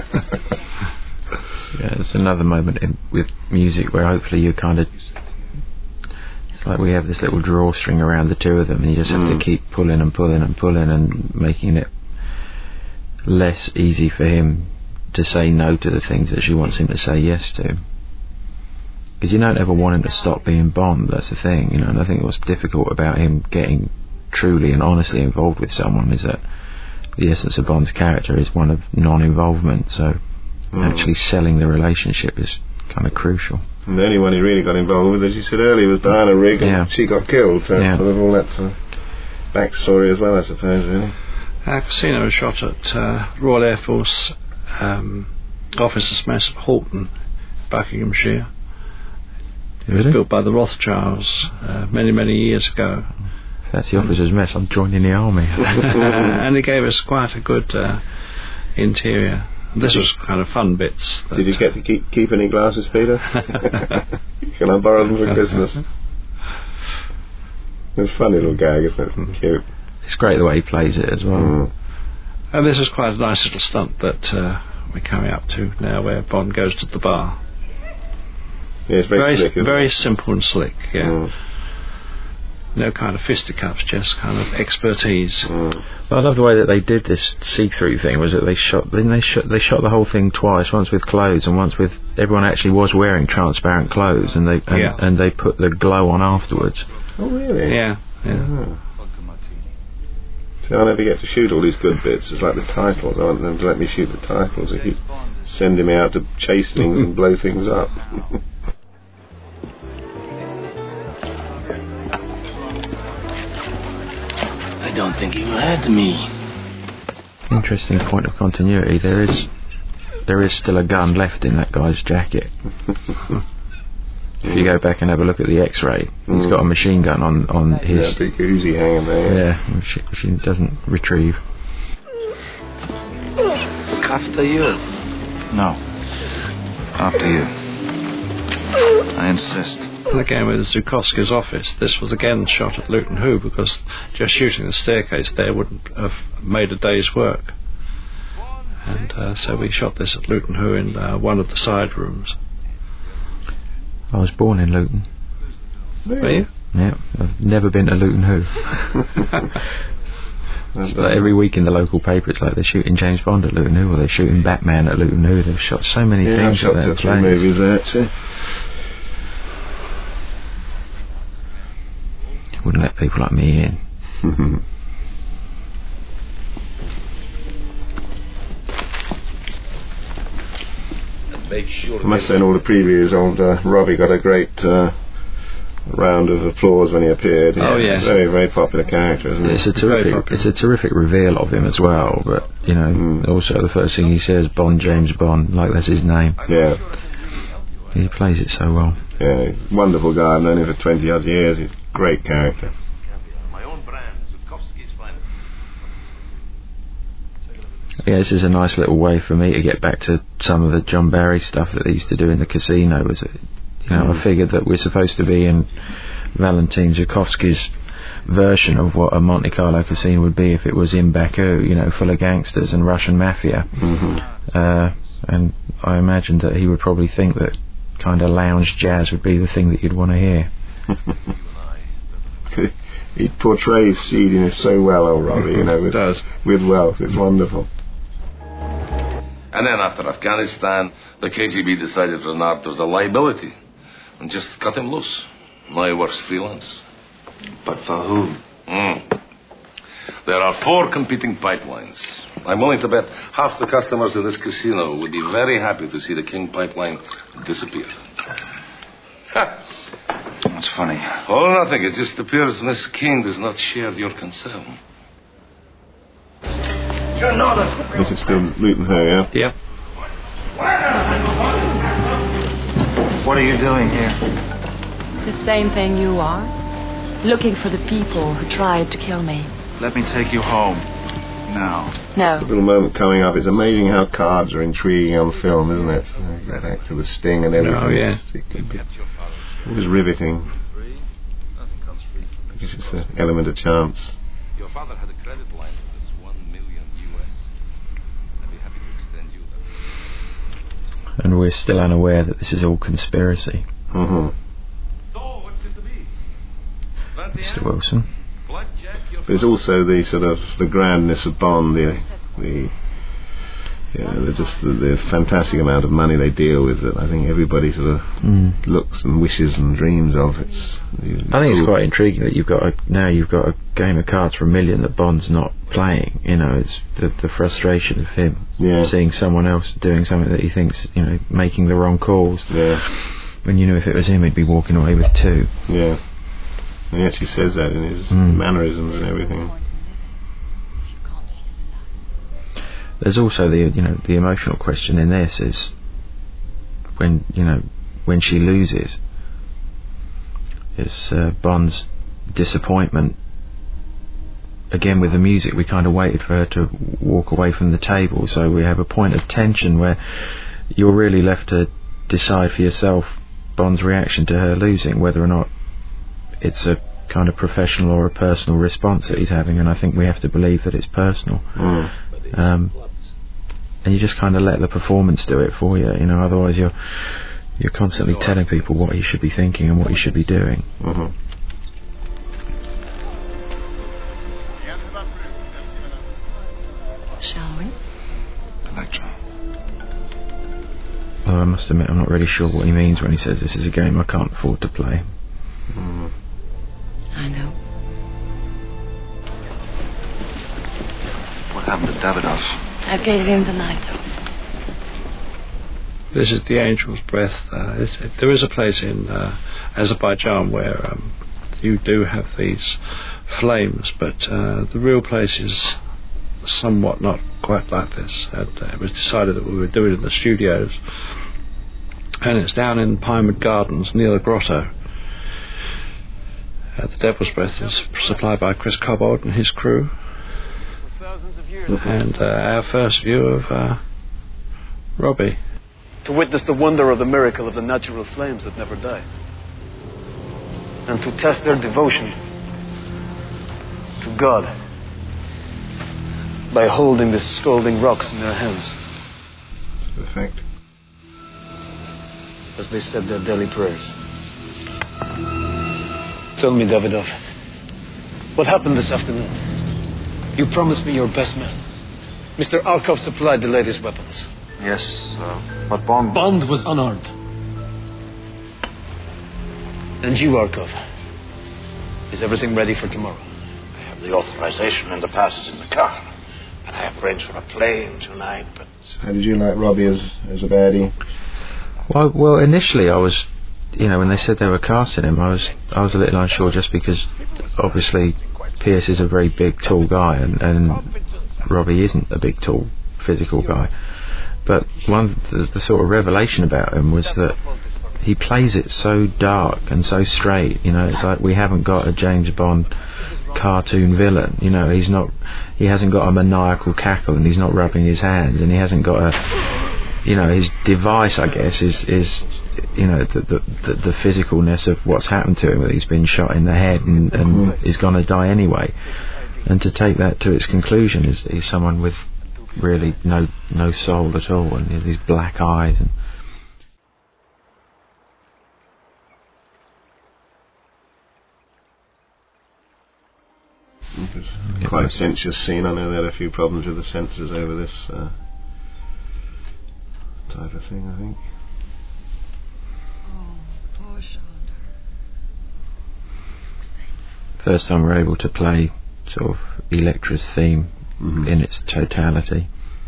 Yeah, it's another moment in, with music where hopefully you kind of, it's like we have this little drawstring around the two of them, and you just have mm. to keep pulling and pulling and pulling and making it less easy for him to say no to the things that she wants him to say yes to. Because you don't ever want him to stop being Bond, that's the thing, you know. And I think what's difficult about him getting truly and honestly involved with someone is that the essence of Bond's character is one of non-involvement, so mm. actually selling the relationship is kind of crucial. And the only one he really got involved with, as you said earlier, was Diana Rigg, and yeah. she got killed, so yeah. sort of all that sort of backstory as well, I suppose, really. Our casino was shot at uh, Royal Air Force um, Officers' Mess at Halton, Buckinghamshire. It was really? built by the Rothschilds uh, many, many years ago. If that's the Officers' Mess, I'm joining the army. And it gave us quite a good uh, interior. This was kind of fun bits. Did you get to keep, keep any glasses, Peter? Can I borrow them for Christmas? It's a funny little gag, isn't it? It's cute. It's great the way he plays it as well. Mm. And this is quite a nice little stunt that uh, we're coming up to now, where Bond goes to the bar. Yeah, it's very, very slick, isn't very it? simple and slick, yeah. Mm. No kind of fisticuffs, just kind of expertise. Mm. Well, I love the way that they did this see-through thing. Was that they shot? Didn't they shot? They shot the whole thing twice. Once with clothes, and once with everyone actually was wearing transparent clothes, and they and, yeah. and they put the glow on afterwards. Oh, really? Yeah. Yeah. Oh. See, I never get to shoot all these good bits. It's like the titles. I want them to let me shoot the titles. They keep sending me out to chase things and blow things up. I don't think you heard me. Interesting point of continuity. There is, there is still a gun left in that guy's jacket. If you go back and have a look at the X-ray, he's got a machine gun on on his. Yeah, big Uzi hanging there. Yeah, which, which he doesn't retrieve. After you. No. After you. I insist. And again with Zukowski's office, this was again shot at Luton Hoo, because just shooting the staircase there wouldn't have made a day's work. And uh, so we shot this at Luton Hoo in uh, one of the side rooms. I was born in Luton. Were you? Yeah, I've never been to Luton Hoo. It's like every week in the local paper, it's like they're shooting James Bond at Luton Hoo, or they're shooting Batman at Luton Hoo. They've shot so many yeah, things. I've shot at that three movies there, actually. people like me in. Make sure I must say, in all the previews, old uh, Robbie got a great uh, round of applause when he appeared. Oh, yes. Very, very popular character, isn't he? It's a terrific, it's a terrific reveal of him as well. But you know, mm. also the first thing he says, Bond, James Bond, like that's his name. Yeah. He plays it so well. Yeah, he's a wonderful guy. I've known him for twenty odd years. He's a great character. Yeah, this is a nice little way for me to get back to some of the John Barry stuff that they used to do in the casino. Was it, you know, mm. I figured that we're supposed to be in Valentin Zhukovsky's version of what a Monte Carlo casino would be if it was in Baku, you know, full of gangsters and Russian mafia. Mm-hmm. Uh, and I imagined that he would probably think that kind of lounge jazz would be the thing that you'd want to hear. He portrays seediness so well, old Robbie, you know, with, does. with wealth. It's wonderful. And then after Afghanistan, the K G B decided Renard was a liability and just cut him loose. Now he works freelance. But for whom? Mm. There are four competing pipelines. I'm willing to bet half the customers in this casino would be very happy to see the King pipeline disappear. What's funny? Oh, nothing. It just appears Miss King does not share your concern. You're not a... This is still looting her, yeah? Yep. What are you doing here? The same thing you are. Looking for the people who tried to kill me. Let me take you home. Now. No. A little moment coming up. It's amazing how cards are intriguing on film, isn't it? So get back to the sting and everything. Oh, yeah. It was riveting. I guess it's the element of chance. Your father had a credit line with us, one million U S. I'd be happy to extend you that. And we're still unaware that this is all conspiracy. Mm-hmm. So, what's it to be? Mister Wilson. There's also the sort of the grandness of Bond, the the you know, the just the, the fantastic amount of money they deal with that I think everybody sort of mm. looks and wishes and dreams of. It's I think it's quite intriguing that you've got a, now you've got a game of cards for a million that Bond's not playing. You know, it's the the frustration of him yeah. seeing someone else doing something that he thinks, you know, making the wrong calls. Yeah. When you know if it was him, he'd be walking away with two. Yeah. And he actually says that in his mm. mannerisms and everything. There's also the you know the emotional question in this is when you know when she loses, is uh, Bond's disappointment. Again with the music, we kind of waited for her to walk away from the table, so we have a point of tension where you're really left to decide for yourself Bond's reaction to her losing, whether or not it's a kind of professional or a personal response that he's having, and I think we have to believe that it's personal. Mm. Um, and you just kind of let the performance do it for you, you know. Otherwise, you're you're constantly telling people what you should be thinking and what you should be doing. Mm-hmm. Shall we? Electra. Although I must admit, I'm not really sure what he means when he says this is a game I can't afford to play. Mm. I know. What happened to Davidoff? I gave him the night. This is the Angel's Breath. Uh, it's, it, there is a place in uh, Azerbaijan where um, you do have these flames, but uh, the real place is somewhat not quite like this. And, uh, it was decided that we would do it in the studios, and it's down in Pinewood Gardens near the grotto. Uh, the Devil's Breath is supplied by Chris Cobbold and his crew. And uh, our first view of uh, Robbie. To witness the wonder of the miracle of the natural flames that never die. And to test their devotion to God by holding the scalding rocks in their hands. Perfect. As they said their daily prayers. Tell me, Davidoff, what happened this afternoon? You promised me your best man. Mister Arkov supplied the latest weapons. Yes, uh, but Bond... Bond was unarmed. And you, Arkov, Is everything ready for tomorrow? I have the authorization and the passes in the car. And I have arranged for a plane tonight, but... How did you like Robbie as, as a baddie? Well, well, initially I was, you know, when they said they were casting him, I was I was a little unsure, just because obviously Pierce is a very big, tall guy, and, and Robbie isn't a big, tall, physical guy. But one of the, the sort of revelation about him was that he plays it so dark and so straight. You know, it's like we haven't got a James Bond cartoon villain. You know, he's not, he hasn't got a maniacal cackle, and he's not rubbing his hands, and he hasn't got a, you know, his device, I guess, is is you know the the, the, the physicalness of what's happened to him, that he's been shot in the head and, and is going to die anyway. And to take that to its conclusion is, is someone with really no no soul at all, and you know, these black eyes. And quite a sensuous scene. I know they had a few problems with the censors over this uh, type of thing, I think. Oh, poor Shonda. First time we're able to play sort of Electra's theme mm-hmm. in its totality.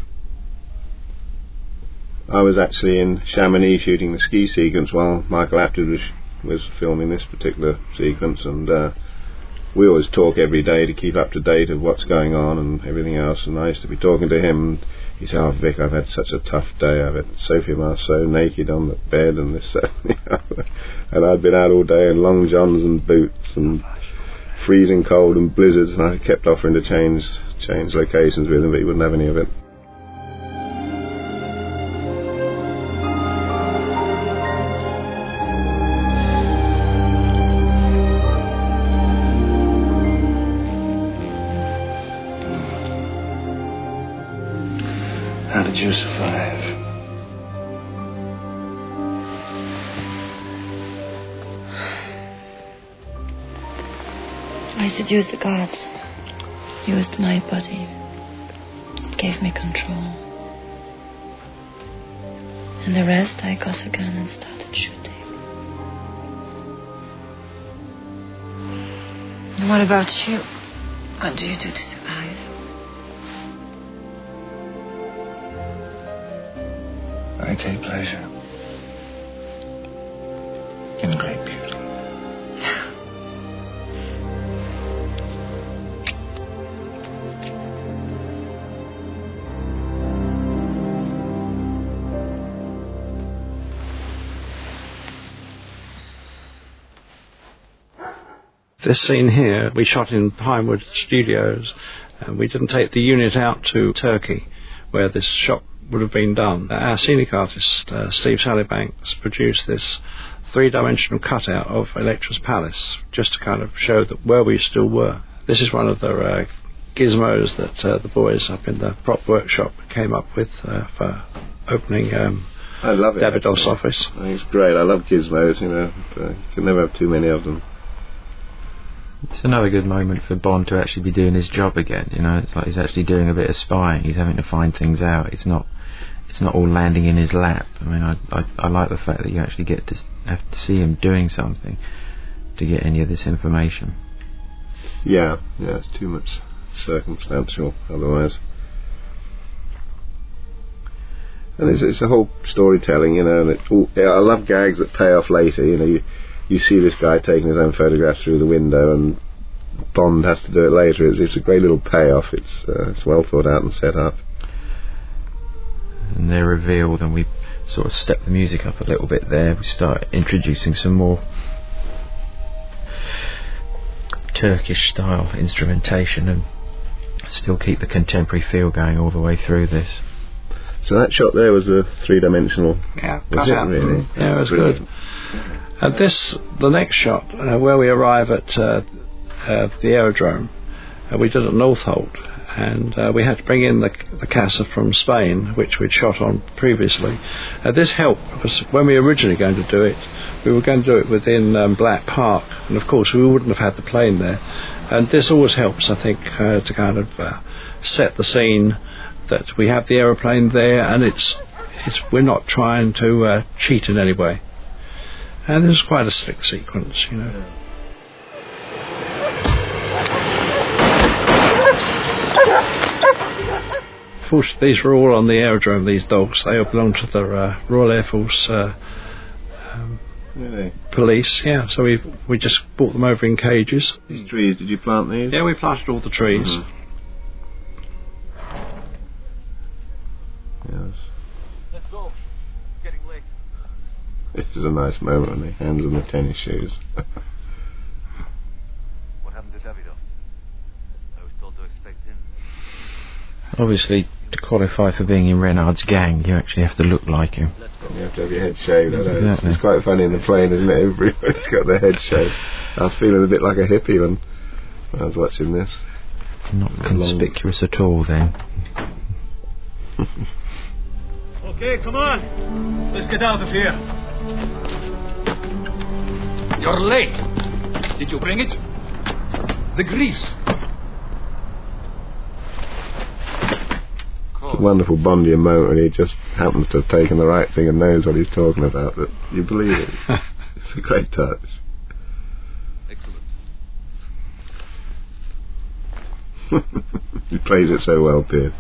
I was actually in Chamonix shooting the ski sequence while Michael Apted was, was filming this particular sequence, and uh, we always talk every day to keep up to date of what's going on and everything else, and I used to be talking to him, and he said, "Oh Vic, I've had such a tough day. I've had Sophie Marceau naked on the bed and this that." And I'd been out all day in long johns and boots and freezing cold and blizzards, and I kept offering to change change locations with him, but he wouldn't have any of it. How did you survive? I seduced the gods, used my body. It gave me control. And the rest, I got a gun and started shooting. And what about you? What do you do to survive? I take pleasure in great beauty. This scene here we shot in Pinewood Studios, and we didn't take the unit out to Turkey where this shot would have been done. Our scenic artist uh, Steve Sallybanks produced this three-dimensional cutout of Electra's palace, just to kind of show that where we still were. This is one of the uh, gizmos that uh, the boys up in the prop workshop came up with uh, for opening um, I love it, Davidoff's office. I think it's great. I love gizmos, you know, but you can never have too many of them. It's another good moment for Bond to actually be doing his job again. You know, it's like he's actually doing a bit of spying. He's having to find things out. It's not, it's not all landing in his lap. I mean, I, I, I like the fact that you actually get to have to see him doing something to get any of this information. Yeah, yeah, it's too much circumstantial otherwise. And it's, it's the whole storytelling, you know. And it, all, yeah, I love gags that pay off later. You know, you. You see this guy taking his own photograph through the window, and Bond has to do it later. It's, it's a great little payoff. It's uh, it's well thought out and set up. And they're revealed, and we sort of step the music up a little bit there. We start introducing some more Turkish style instrumentation, and still keep the contemporary feel going all the way through this. So that shot there was a three-dimensional. Yeah, was it really? Yeah, it was good. And this, the next shot, uh, where we arrive at uh, uh, the aerodrome, uh, we did at Northolt, and uh, we had to bring in the, the Casa from Spain, which we'd shot on previously. Uh, this helped, because when we were originally going to do it, we were going to do it within um, Black Park, and of course we wouldn't have had the plane there. And this always helps, I think, uh, to kind of uh, set the scene that we have the aeroplane there, and it's, it's we're not trying to uh, cheat in any way. And it was quite a slick sequence, you know. unfortunately, these were all on the aerodrome, these dogs. They all belong to the uh, Royal Air Force uh, um, really? police, yeah. So we we just brought them over in cages. These trees, did you plant these? Yeah, we planted all the trees. Mm-hmm. Yes. Let's go. It's getting late. This is a nice moment when the hands on the tennis shoes. What happened to Davido? I was told to expect him. Obviously, to qualify for being in Renard's gang, you actually have to look like him. You have to have your head shaved. I know. Exactly. It's quite funny in the plane, isn't it? Everybody's got their head shaved. I was feeling a bit like a hippie when I was watching this. Not conspicuous at all, then. Okay, come on. Let's get out of here. You're late. Did you bring it? The grease. It's a wonderful Bondian moment when he just happens to have taken the right thing and knows what he's talking about, but you believe it. It's a great touch. Excellent. He plays it so well, Piers.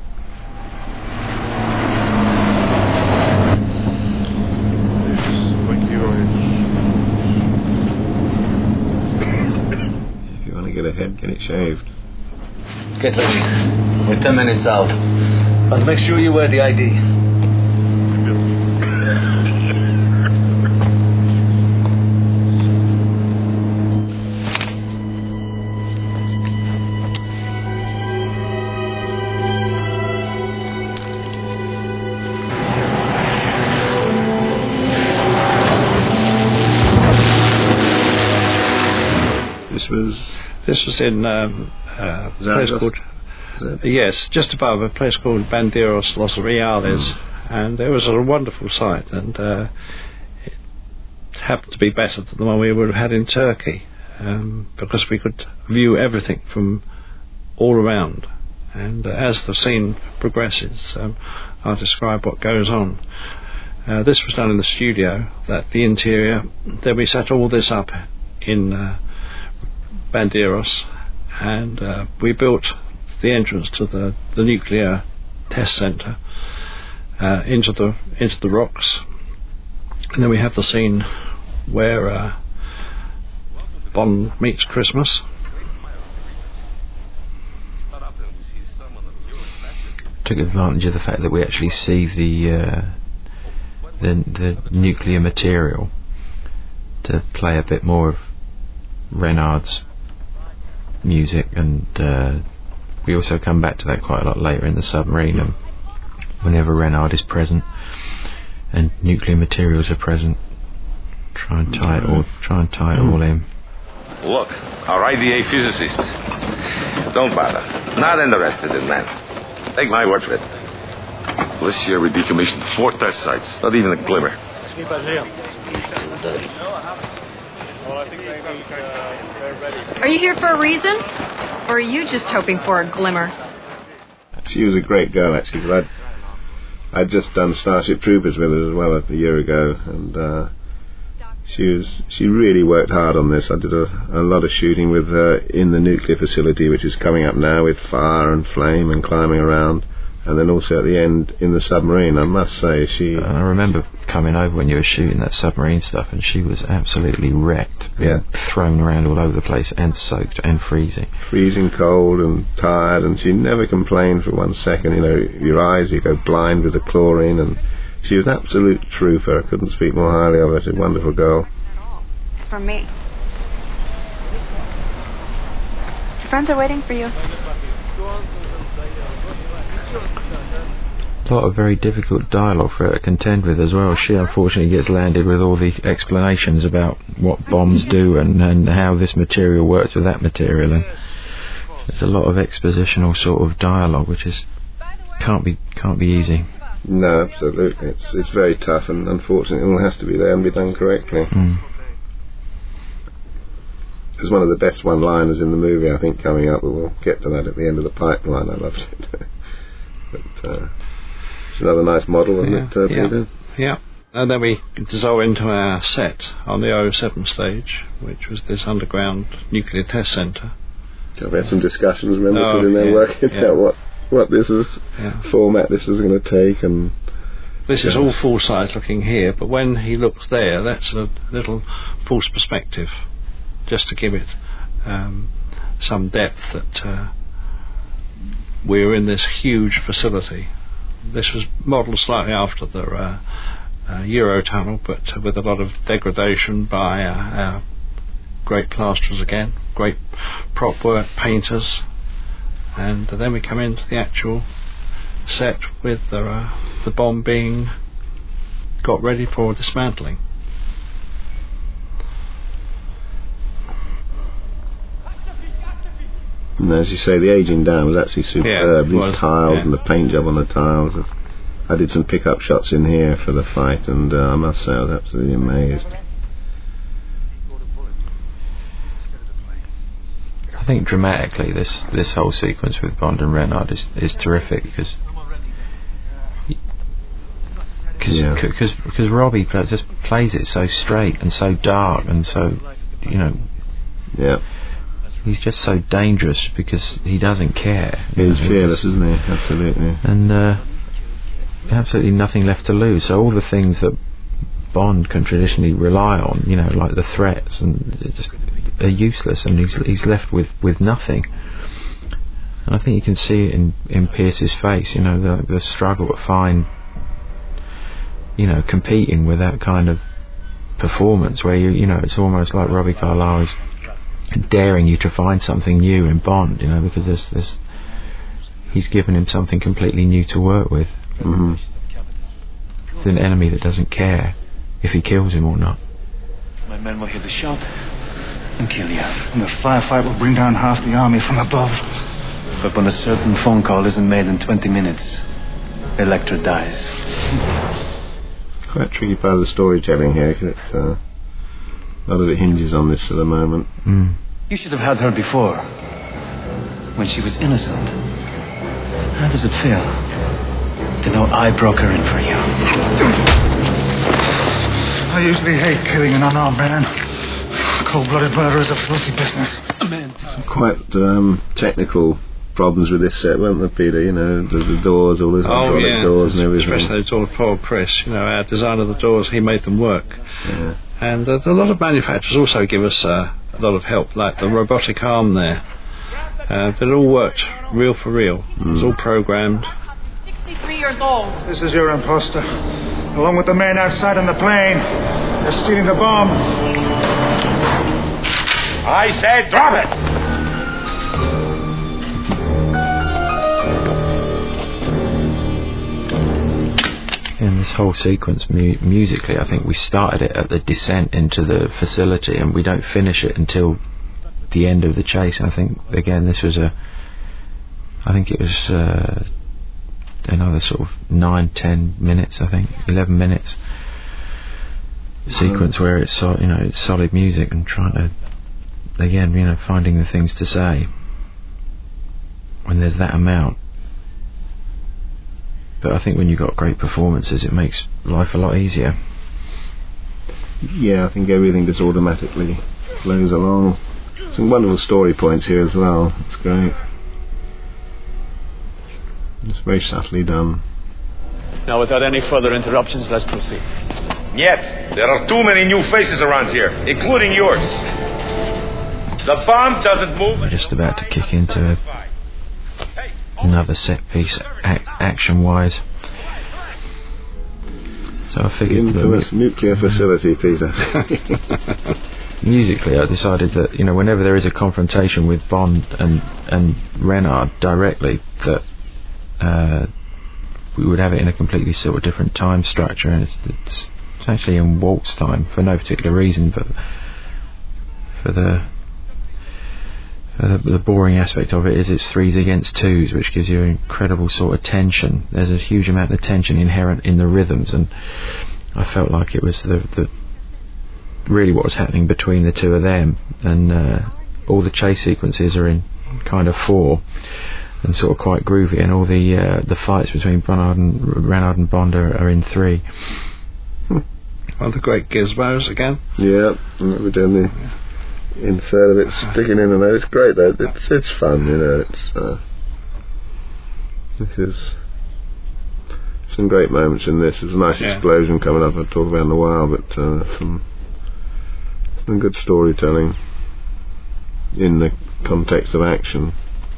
If you want to get ahead, get it shaved. Get ready. We're ten minutes out. But make sure you wear the I D. This was... This was in um, uh, a place Zaragoza? called... Yes, just above a place called Banderos Los Reales, mm. and it was a wonderful site, and uh, it happened to be better than the one we would have had in Turkey, um, because we could view everything from all around, and uh, as the scene progresses, um, I'll describe what goes on. Uh, this was done in the studio, that the interior, then we set all this up in uh, Banderos, and uh, we built the entrance to the, the nuclear test centre uh, into the into the rocks, and then we have the scene where uh, Bond meets Christmas. Took advantage of the fact that we actually see the uh, the, the nuclear material to play a bit more of Renard's music, and uh, we also come back to that quite a lot later in the submarine, and whenever Renard is present and nuclear materials are present, try and tie it all, try and tie it all in. Look, our I D A physicist. Don't bother. Not interested in that. Take my word for it. This year we decommissioned four test sites. Not even a glimmer. Are you here for a reason? Or are you just hoping for a glimmer? She was a great girl, actually, because I'd, I'd just done Starship Troopers with her as well a year ago, and uh, she was she really worked hard on this. I did a, a lot of shooting with her in the nuclear facility, which is coming up now with fire and flame and climbing around, and then also at the end in the submarine. I must say, she... Uh, I remember coming over when you were shooting that submarine stuff, and she was absolutely wrecked. Yeah. Thrown around all over the place, and soaked and freezing. Freezing cold and tired, and she never complained for one second. You know, your eyes, you go blind with the chlorine, and she was an absolute trooper. I couldn't speak more highly of her. She's a wonderful girl. It's for me. Your friends are waiting for you. A lot of very difficult dialogue for her to contend with as well. She unfortunately gets landed with all the explanations about what bombs do and, and how this material works with that material, and there's a lot of expositional sort of dialogue which is can't be can't be easy. No, absolutely. It's it's very tough, and unfortunately it all has to be there and be done correctly. Mm. There's one of the best one-liners in the movie, I think, coming up, but we'll get to that at the end of the pipeline. I loved it. But uh, it's another nice model, isn't yeah, it, uh, yeah, Peter? Yeah. And then we dissolve into our set on the oh seven stage, which was this underground nuclear test centre. So we had some discussions, remember, oh, sitting there yeah, working yeah. out what what this is, yeah. format this is going to take, and this is all full size looking here, but when he looks there, that's a little false perspective, just to give it um, some depth that uh, we're in this huge facility. This was modelled slightly after the uh, uh, Eurotunnel, but uh, with a lot of degradation by uh, our great plasterers again, great prop work, painters, and uh, then we come into the actual set with the, uh, the bomb being got ready for dismantling. And as you say, the aging down was actually superb. Yeah, These was, tiles yeah. and the paint job on the tiles. I did some pick-up shots in here for the fight, and uh, I must say I was absolutely amazed. I think dramatically this this whole sequence with Bond and Renard is, is terrific because because Yeah. because because Robbie pl- just plays it so straight and so dark and so, you know, Yeah. he's just so dangerous because he doesn't care. He's You know, fearless, isn't he? Absolutely. and uh, absolutely nothing left to lose. So all the things that Bond can traditionally rely on, you know, like the threats, and it just are useless, and he's he's left with, with nothing. And I think you can see it in, in Pierce's face, you know, the the struggle to find, you know, competing with that kind of performance where you you know it's almost like Robbie Carlyle is daring you to find something new in Bond, you know, because there's this he's given him something completely new to work with. Mm-hmm. It's an enemy that doesn't care if he kills him or not. My men will hear the shot and kill you. And the firefight will bring down half the army from above. But when a certain phone call isn't made in twenty minutes, Elektra dies. Quite a tricky part of the storytelling here, because it's, uh, a lot of it hinges on this at the moment. Mm. You should have had her before, when she was innocent. How does it feel to know I broke her in for you? I usually hate killing an unarmed man. Cold-blooded murder is a filthy business. Some quite um, technical problems with this set, weren't there, Peter? You know, the, the doors, all those Oh hydraulic yeah, doors and everything. especially the door of Paul Chris. You know, our design of the doors, he made them work. Yeah. And uh, a lot of manufacturers also give us uh, a lot of help, like the robotic arm there. Uh, it all worked real for real. Mm. It was all programmed. sixty-three years old. This is your imposter. Along with the men outside on the plane. They're stealing the bombs. I said drop it! In this whole sequence, mu- musically, I think we started it at the descent into the facility, and we don't finish it until the end of the chase. I think again, this was a, I think it was uh, another sort of nine, ten minutes. I think eleven minutes sequence where it's so, you know it's solid music and trying to, again, you know, finding the things to say when there's that amount. But I think when you've got great performances, it makes life a lot easier. Yeah, I think everything just automatically flows along. Some wonderful story points here as well. It's great. It's very subtly done. Now, without any further interruptions, let's proceed. Yet, there are too many new faces around here, including yours. The bomb doesn't move. We're just about to kick into a, another set piece, ac- action-wise. So I figured The infamous nuclear facility, Peter. musically, I decided that, you know, whenever there is a confrontation with Bond and and Renard directly, that uh, we would have it in a completely sort of different time structure, and it's, it's it's actually in waltz time for no particular reason, but for the for the, the boring aspect of it is it's threes against twos, which gives you an incredible sort of tension. There's a huge amount of tension inherent in the rhythms, and I felt like it was the the really what was happening between the two of them, and uh, all the chase sequences are in kind of four and sort of quite groovy, and all the uh, the fights between Bernard and Renard and Bond are, are in three. One of the great gizmos again. Yeah, we've done the insert of it sticking in and out. It's great though. It's it's fun, you know. It's uh, This is some great moments in this. There's a nice Yeah. explosion coming up I'll talk about in a while, but uh, some, some good storytelling in the context of action.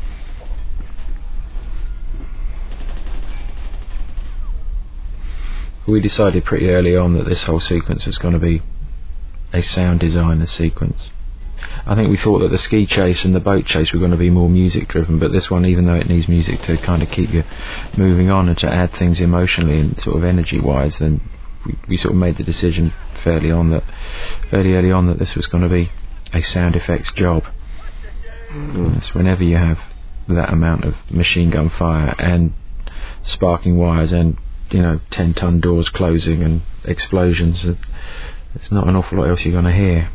We decided pretty early on that this whole sequence was going to be a sound designer sequence. I think we thought that the ski chase and the boat chase were going to be more music driven, but this one, even though it needs music to kind of keep you moving on and to add things emotionally and sort of energy wise, then we, we sort of made the decision fairly on that fairly early on that this was going to be a sound effects job. Mm. It's whenever you have that amount of machine gun fire and sparking wires and, you know, ten ton doors closing and explosions, there's not an awful lot else you're going to hear.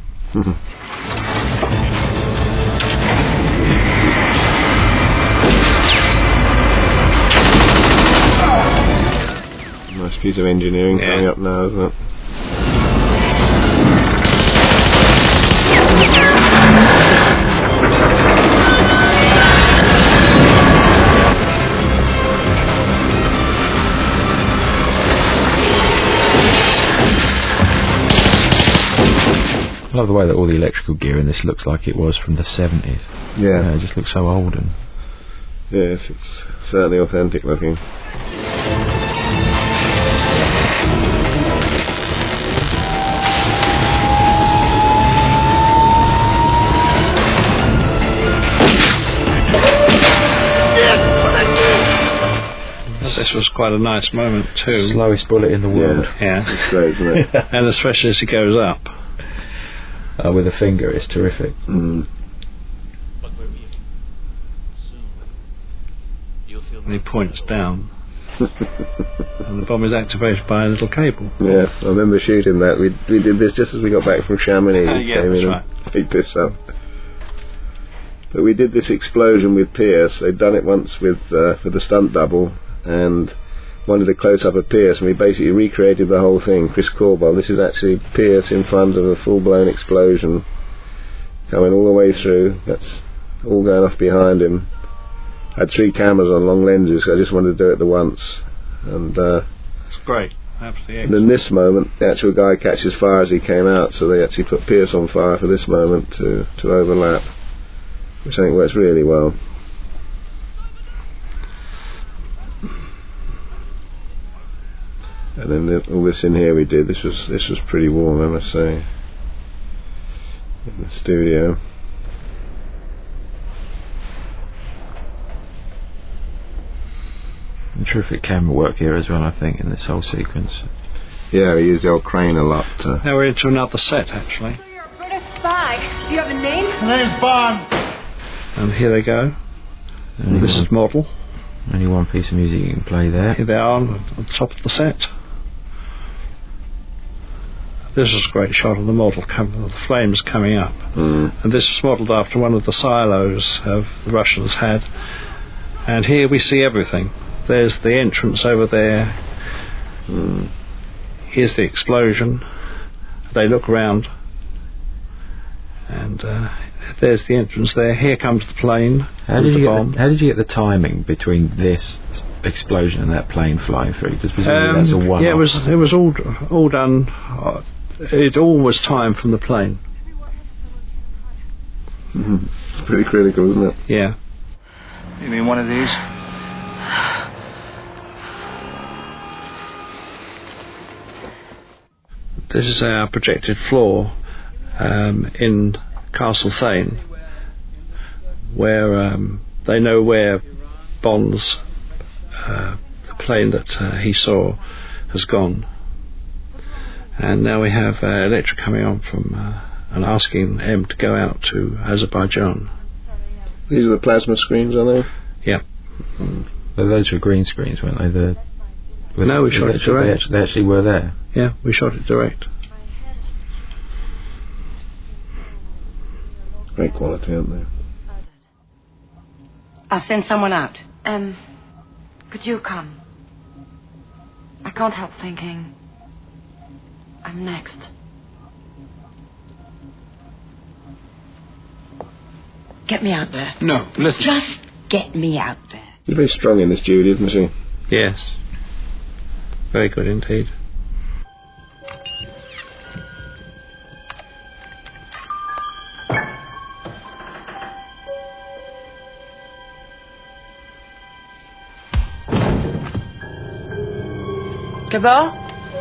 Nice piece of engineering Yeah. coming up now, isn't it? I love the way that all the electrical gear in this looks like it was from the seventies. Yeah. Uh, it just looks so old. And yes, it's certainly authentic looking. This was quite a nice moment too. Slowest bullet in the world. Yeah. It's great, isn't it? And especially as it goes up. Uh, with a finger, it's terrific. Mm. And he points down. And the bomb is activated by a little cable. Yeah, I remember shooting that. We we did this just as we got back from Chamonix. Uh, we yeah, came that's in right. and picked this up. But we did this explosion with Pierce. They'd done it once with uh, with the stunt double and wanted a close up of Pierce, and we basically recreated the whole thing. Chris Corbell, this is actually Pierce in front of a full blown explosion coming all the way through. That's all going off behind him. I had three cameras on long lenses, so I just wanted to do it the once. And uh, It's great. Absolutely. and in this moment, the actual guy catches fire as he came out, so they actually put Pierce on fire for this moment to, to overlap, which I think works really well. And then the, all this in here we did. This was this was pretty warm, I must say, in the studio. And terrific camera work here as well, I think, in this whole sequence. Yeah, we used the old crane a lot. Uh, Now we're into another set, actually. You're a British spy. Do you have a name? My name's Bond. And here they go. Only This one, is model. only one piece of music you can play there. Here they are on, on top of the set. This is a great shot of the model, coming, the flames coming up. mm. And this was modelled after one of the silos of the Russians had. And here we see everything. There's the entrance over there. Mm. Here's the explosion. They look around. And uh, there's the entrance there. Here comes the plane. How with did the you bomb. get the, how did you get the timing between this explosion and that plane flying through? Because presumably Um, that's a one. yeah, it was it was all all done. Uh, it all was timed from the plane. Mm. It's pretty critical, isn't it? Yeah. You mean one of these? This is our projected floor um, in Castle Thane, where um, they know where Bond's uh, the plane that uh, he saw has gone. And now we have uh, Electra coming on from uh, and asking M to go out to Azerbaijan. These are the plasma screens, are they? Yeah. But those were green screens, weren't they? The, were No, we they, shot they it actually, they, direct. actually, they actually were there. Yeah, we shot it direct. Great quality, aren't they? I'll send someone out. Um, could you come? I can't help thinking I'm next. Get me out there. No, listen. Just get me out there. She's very strong in this, Judy, isn't she? Yes. Very good indeed. Gabor?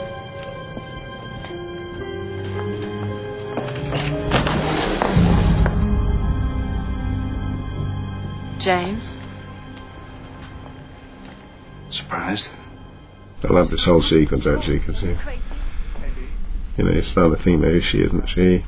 James? Surprised? I love this whole sequence, actually, because you, you know, you start to think maybe she isn't she.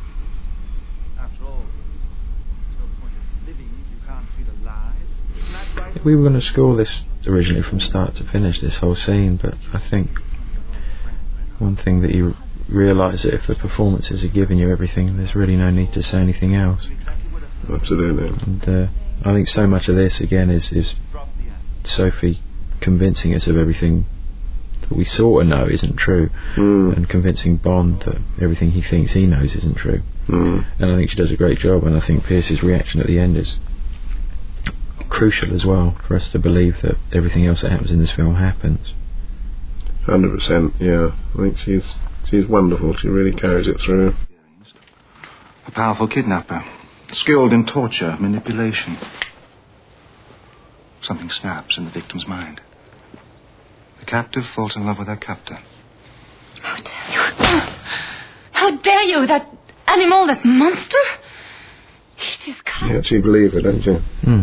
We were going to score this originally from start to finish, this whole scene, but I think one thing that you realise that if the performances are giving you everything, there's really no need to say anything else. Absolutely. And uh, I think so much of this, again, is, is Sophie convincing us of everything that we sort of know isn't true, mm. and convincing Bond that everything he thinks he knows isn't true. Mm. And I think she does a great job, and I think Pierce's reaction at the end is crucial as well, for us to believe that everything else that happens in this film happens. one hundred percent, yeah. I think she's she's wonderful. She really carries it through. A powerful kidnapper, skilled in torture, manipulation. Something snaps in the victim's mind. The captive falls in love with her captor. How dare you? How dare you? That animal, that monster? He just can't. You actually believe it, don't you? Mm.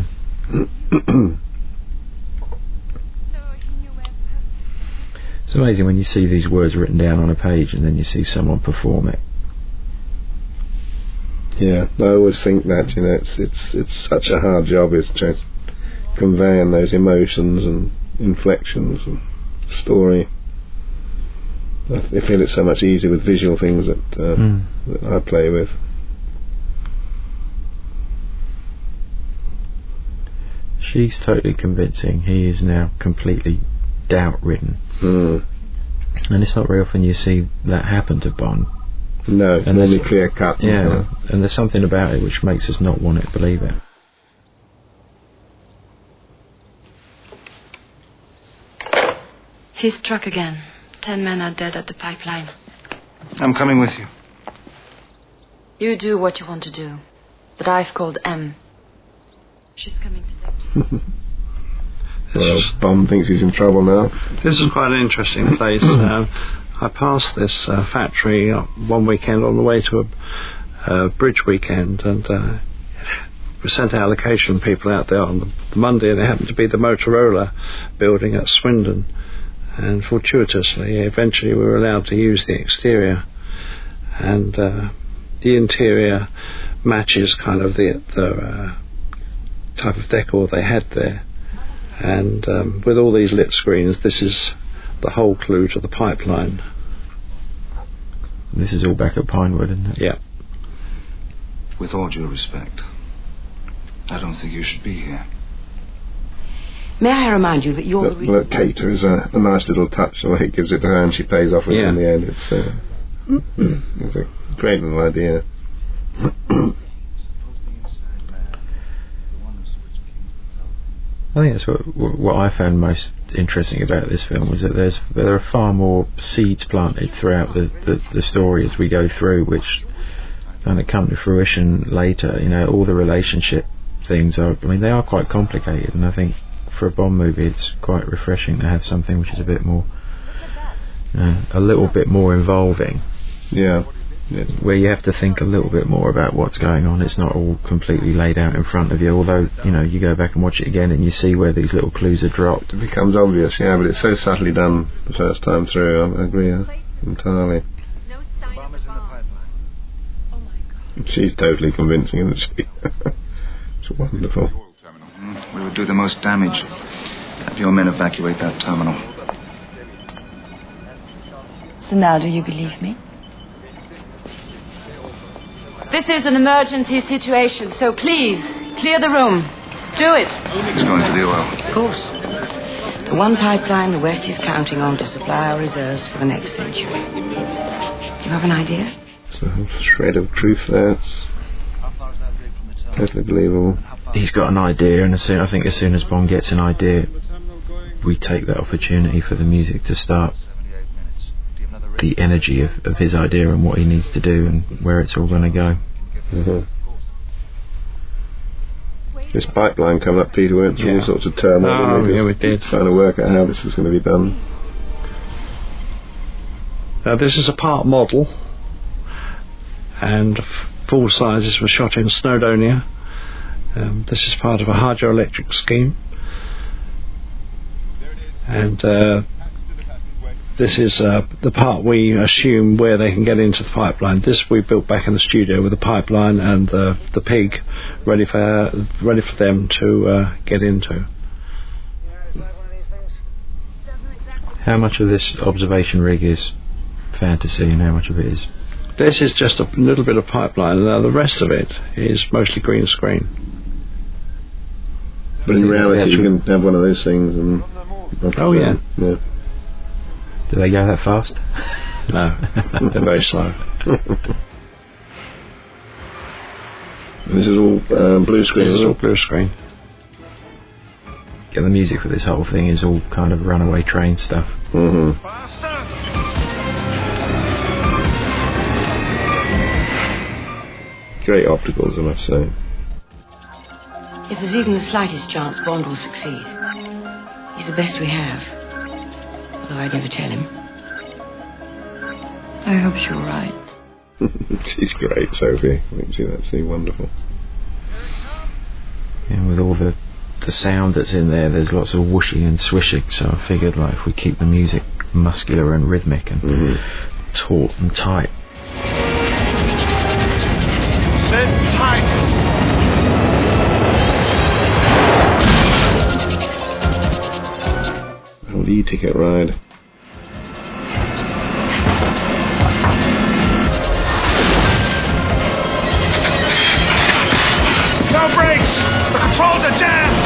It's amazing when you see these words written down on a page and then you see someone perform it. Yeah, I always think that, you know, it's it's it's such a hard job, is just conveying those emotions and inflections and story. I feel it's so much easier with visual things that, uh, mm. that I play with. She's totally convincing. He is now completely doubt-ridden. Mm. And it's not very often you see that happen to Bond. No, it's and normally clear cut. Yeah, uh, and there's something about it which makes us not want to believe it. He struck again. Ten men are dead at the pipeline. I'm coming with you. You do what you want to do. But I've called M. She's coming today. Well, Bond thinks he's in trouble now. This is quite an interesting place. uh, I passed this uh, factory one weekend on the way to a uh, bridge weekend, and uh, we sent allocation people out there on the, the Monday, and they happened to be the Motorola building at Swindon. And fortuitously, eventually we were allowed to use the exterior, and uh, the interior matches kind of the, the uh, type of decor they had there. And um, with all these lit screens, this is the whole clue to the pipeline. This is all back at Pinewood, isn't it? Yeah. With all due respect, I don't think you should be here. May I remind you that you're look, the re- look, Cater is a, a nice little touch. The way he gives it to her and she pays off with yeah. it in the end. It's, uh, mm-hmm. it's a great little idea. I think that's what what I found most interesting about this film was that there's there are far more seeds planted throughout the, the, the story as we go through, which kind of come to fruition later. You know, all the relationship things are, I mean, they are quite complicated, and I think for a Bond movie it's quite refreshing to have something which is a bit more, you know, a little bit more involving. Yeah. Yeah. Where you have to think a little bit more about what's going on. It's not all completely laid out in front of you, although, you know, you go back and watch it again and you see where these little clues are dropped. It becomes obvious, yeah, but it's so subtly done the first time through. I agree uh, entirely. She's totally convincing, isn't she? It's wonderful. We would do the most damage. Have your men evacuate that terminal. So now do you believe me? This is an emergency situation, so please, clear the room. Do it. It's going to the oil. Of course. The one pipeline the West is counting on to supply our reserves for the next century. Do you have an idea? There's a shred of truth there. It's totally believable. he's got an idea, and as soon, I think as soon as Bond gets an idea, we take that opportunity for the music to start. The energy of, of his idea and what he needs to do and where it's all going to go. Mm-hmm. This pipeline coming up, Peter, went through yeah. all sorts of turmoil. Oh, yeah, we did. Trying to work out how this was going to be done. Now, this is a part model, and full sizes were shot in Snowdonia. Um, this is part of a hydroelectric scheme, and uh, this is uh, the part we assume where they can get into the pipeline. This we built back in the studio with the pipeline and the the pig ready for ready for them to uh, get into. How much of this observation rig is fantasy and how much of it is? This is just a little bit of pipeline, and now the rest of it is mostly green screen. But in reality, you can have one of those things and... Oh, yeah. yeah. Do they go that fast? No, they're very slow. This is all um, blue screen. This is all blue screen. Yeah, the music for this whole thing is all kind of runaway train stuff. Mm-hmm. Great opticals, I must say. If there's even the slightest chance Bond will succeed, he's the best we have. Although I'd never tell him. I hope you're right. She's great, Sophie. I think she's absolutely wonderful. Yeah, with all the the sound that's in there, there's lots of whooshing and swishing, so I figured like if we keep the music muscular and rhythmic and mm-hmm. taut and tight. Sit tight! Old e-ticket ride. No brakes! The controls are jammed!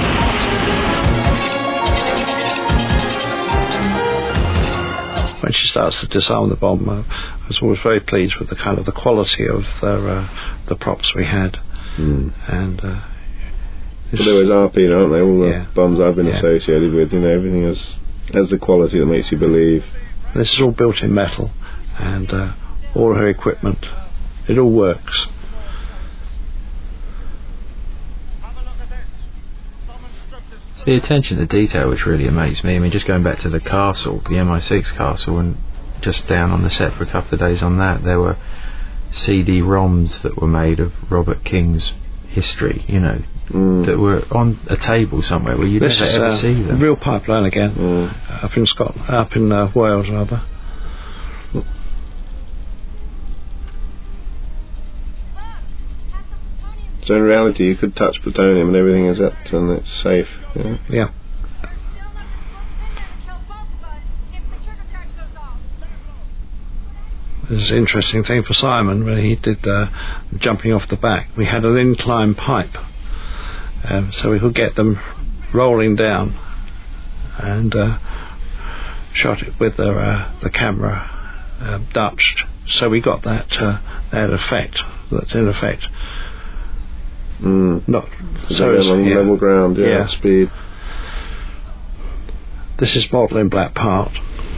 When she starts to disarm the bomb, uh, I was always very pleased with the kind of the quality of their, uh, the props we had. Mm. And uh, but they always are, Peter, aren't they? All the yeah. bombs I've been yeah. associated with, you know, everything has, has the quality that makes you believe. This is all built in metal, and uh, all her equipment, it all works. It's the attention to detail which really amazes me. I mean, just going back to the castle, the M I six castle, and just down on the set for a couple of days on that, there were C D ROMs that were made of Robert King's history, you know, mm. that were on a table somewhere where you'd this never is, ever uh, see them. Real pipeline again, mm. up in Scotland, up in uh, Wales rather. So in reality, you could touch plutonium and everything is up and it's safe. Yeah. yeah. This is an interesting thing for Simon when he did uh, jumping off the back. We had an incline pipe, um, so we could get them rolling down, and uh, shot it with the uh, the camera uh, Dutched. So we got that uh, that effect. That's in effect. Mm. Not so, so it's on yeah. level ground. Yeah, yeah. Speed. This is model in black part.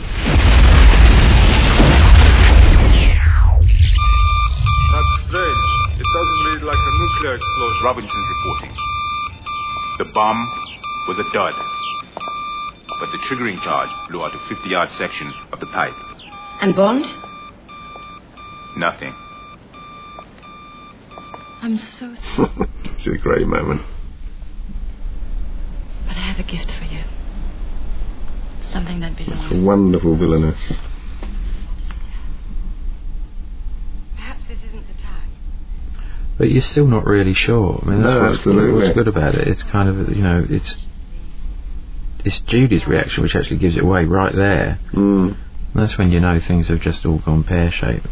That's strange. It doesn't read like a nuclear explosion. Robinson's reporting. The bomb was a dud. But the triggering charge blew out a fifty-yard section of the pipe. And Bond? Nothing. I'm so sorry. It's a great moment. But I have a gift for you. Something that belongs. It's a wonderful villainess. Perhaps this isn't the time. But you're still not really sure. I mean, that's no, what's, absolutely. what's good about it. It's kind of, you know, it's it's Judy's reaction which actually gives it away right there. Mm. That's when you know things have just all gone pear-shaped.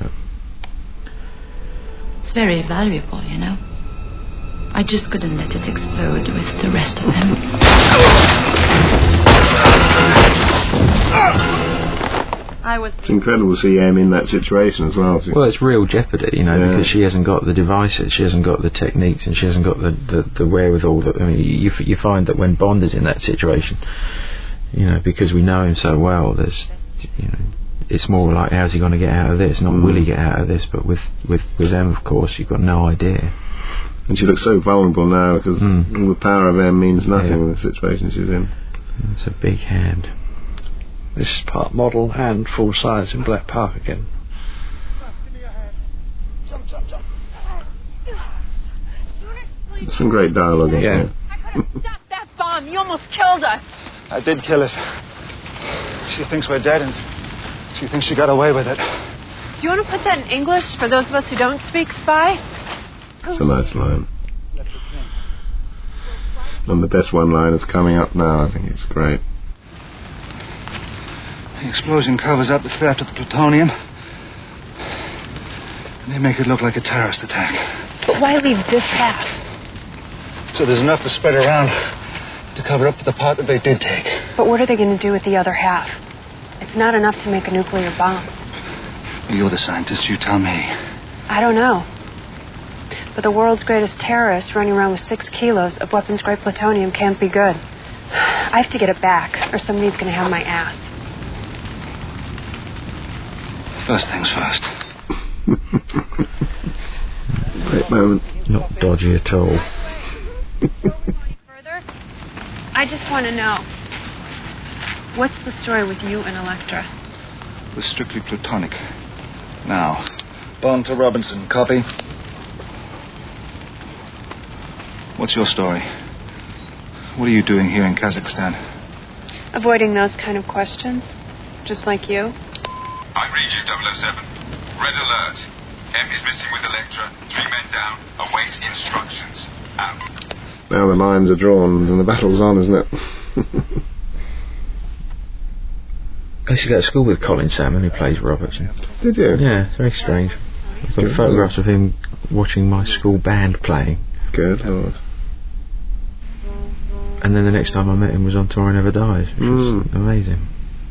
It's very valuable, you know. I just couldn't let it explode with the rest of them. I was. It's incredible to see Em in that situation as well. Well, it's real jeopardy, you know, Yeah. because she hasn't got the devices, she hasn't got the techniques, and she hasn't got the, the, the wherewithal. That, I mean, you you find that when Bond is in that situation, you know, because we know him so well, there's, you know, it's more like how's he going to get out of this, not Mm. will he get out of this. But with with with Em, of course, you've got no idea. And she looks so vulnerable now because Mm. all the power of Em means nothing Yeah. in the situation she's in. It's a big hand. This is part model and full size in Black Park again. There's some great dialogue in Yeah. here. Stop that bomb! You almost killed us. I did kill us. She thinks we're dead, and she thinks she got away with it. Do you want to put that in English for those of us who don't speak spy? It's a nice line. And the best one-liners coming up now. I think it's great. The explosion covers up the theft of the plutonium. And they make it look like a terrorist attack. But why leave this half? So there's enough to spread around to cover up for the part that they did take. But what are they going to do with the other half? It's not enough to make a nuclear bomb. You're the scientist, you tell me. I don't know. But the world's greatest terrorist running around with six kilos of weapons-grade plutonium can't be good. I have to get it back, or somebody's going to have my ass. First things first. Great moment. Not dodgy at all. Further, I just want to know, what's the story with you and Elektra? We're strictly plutonic. Now, Bond to Robinson, copy. What's your story? What are you doing here in Kazakhstan? Avoiding those kind of questions, just like you. I read you, double oh seven. Red alert. M is missing with Elektra. Three men down. Await instructions. Out. Now the lines are drawn and the battle's on, isn't it? I used to go to school with Colin Salmon, who plays Robertson. Did you? Yeah, it's very strange. I've got Good. photographs of him watching my school band playing. Good Lord. And then the next time I met him was on Tour Never Dies, which was Mm. amazing.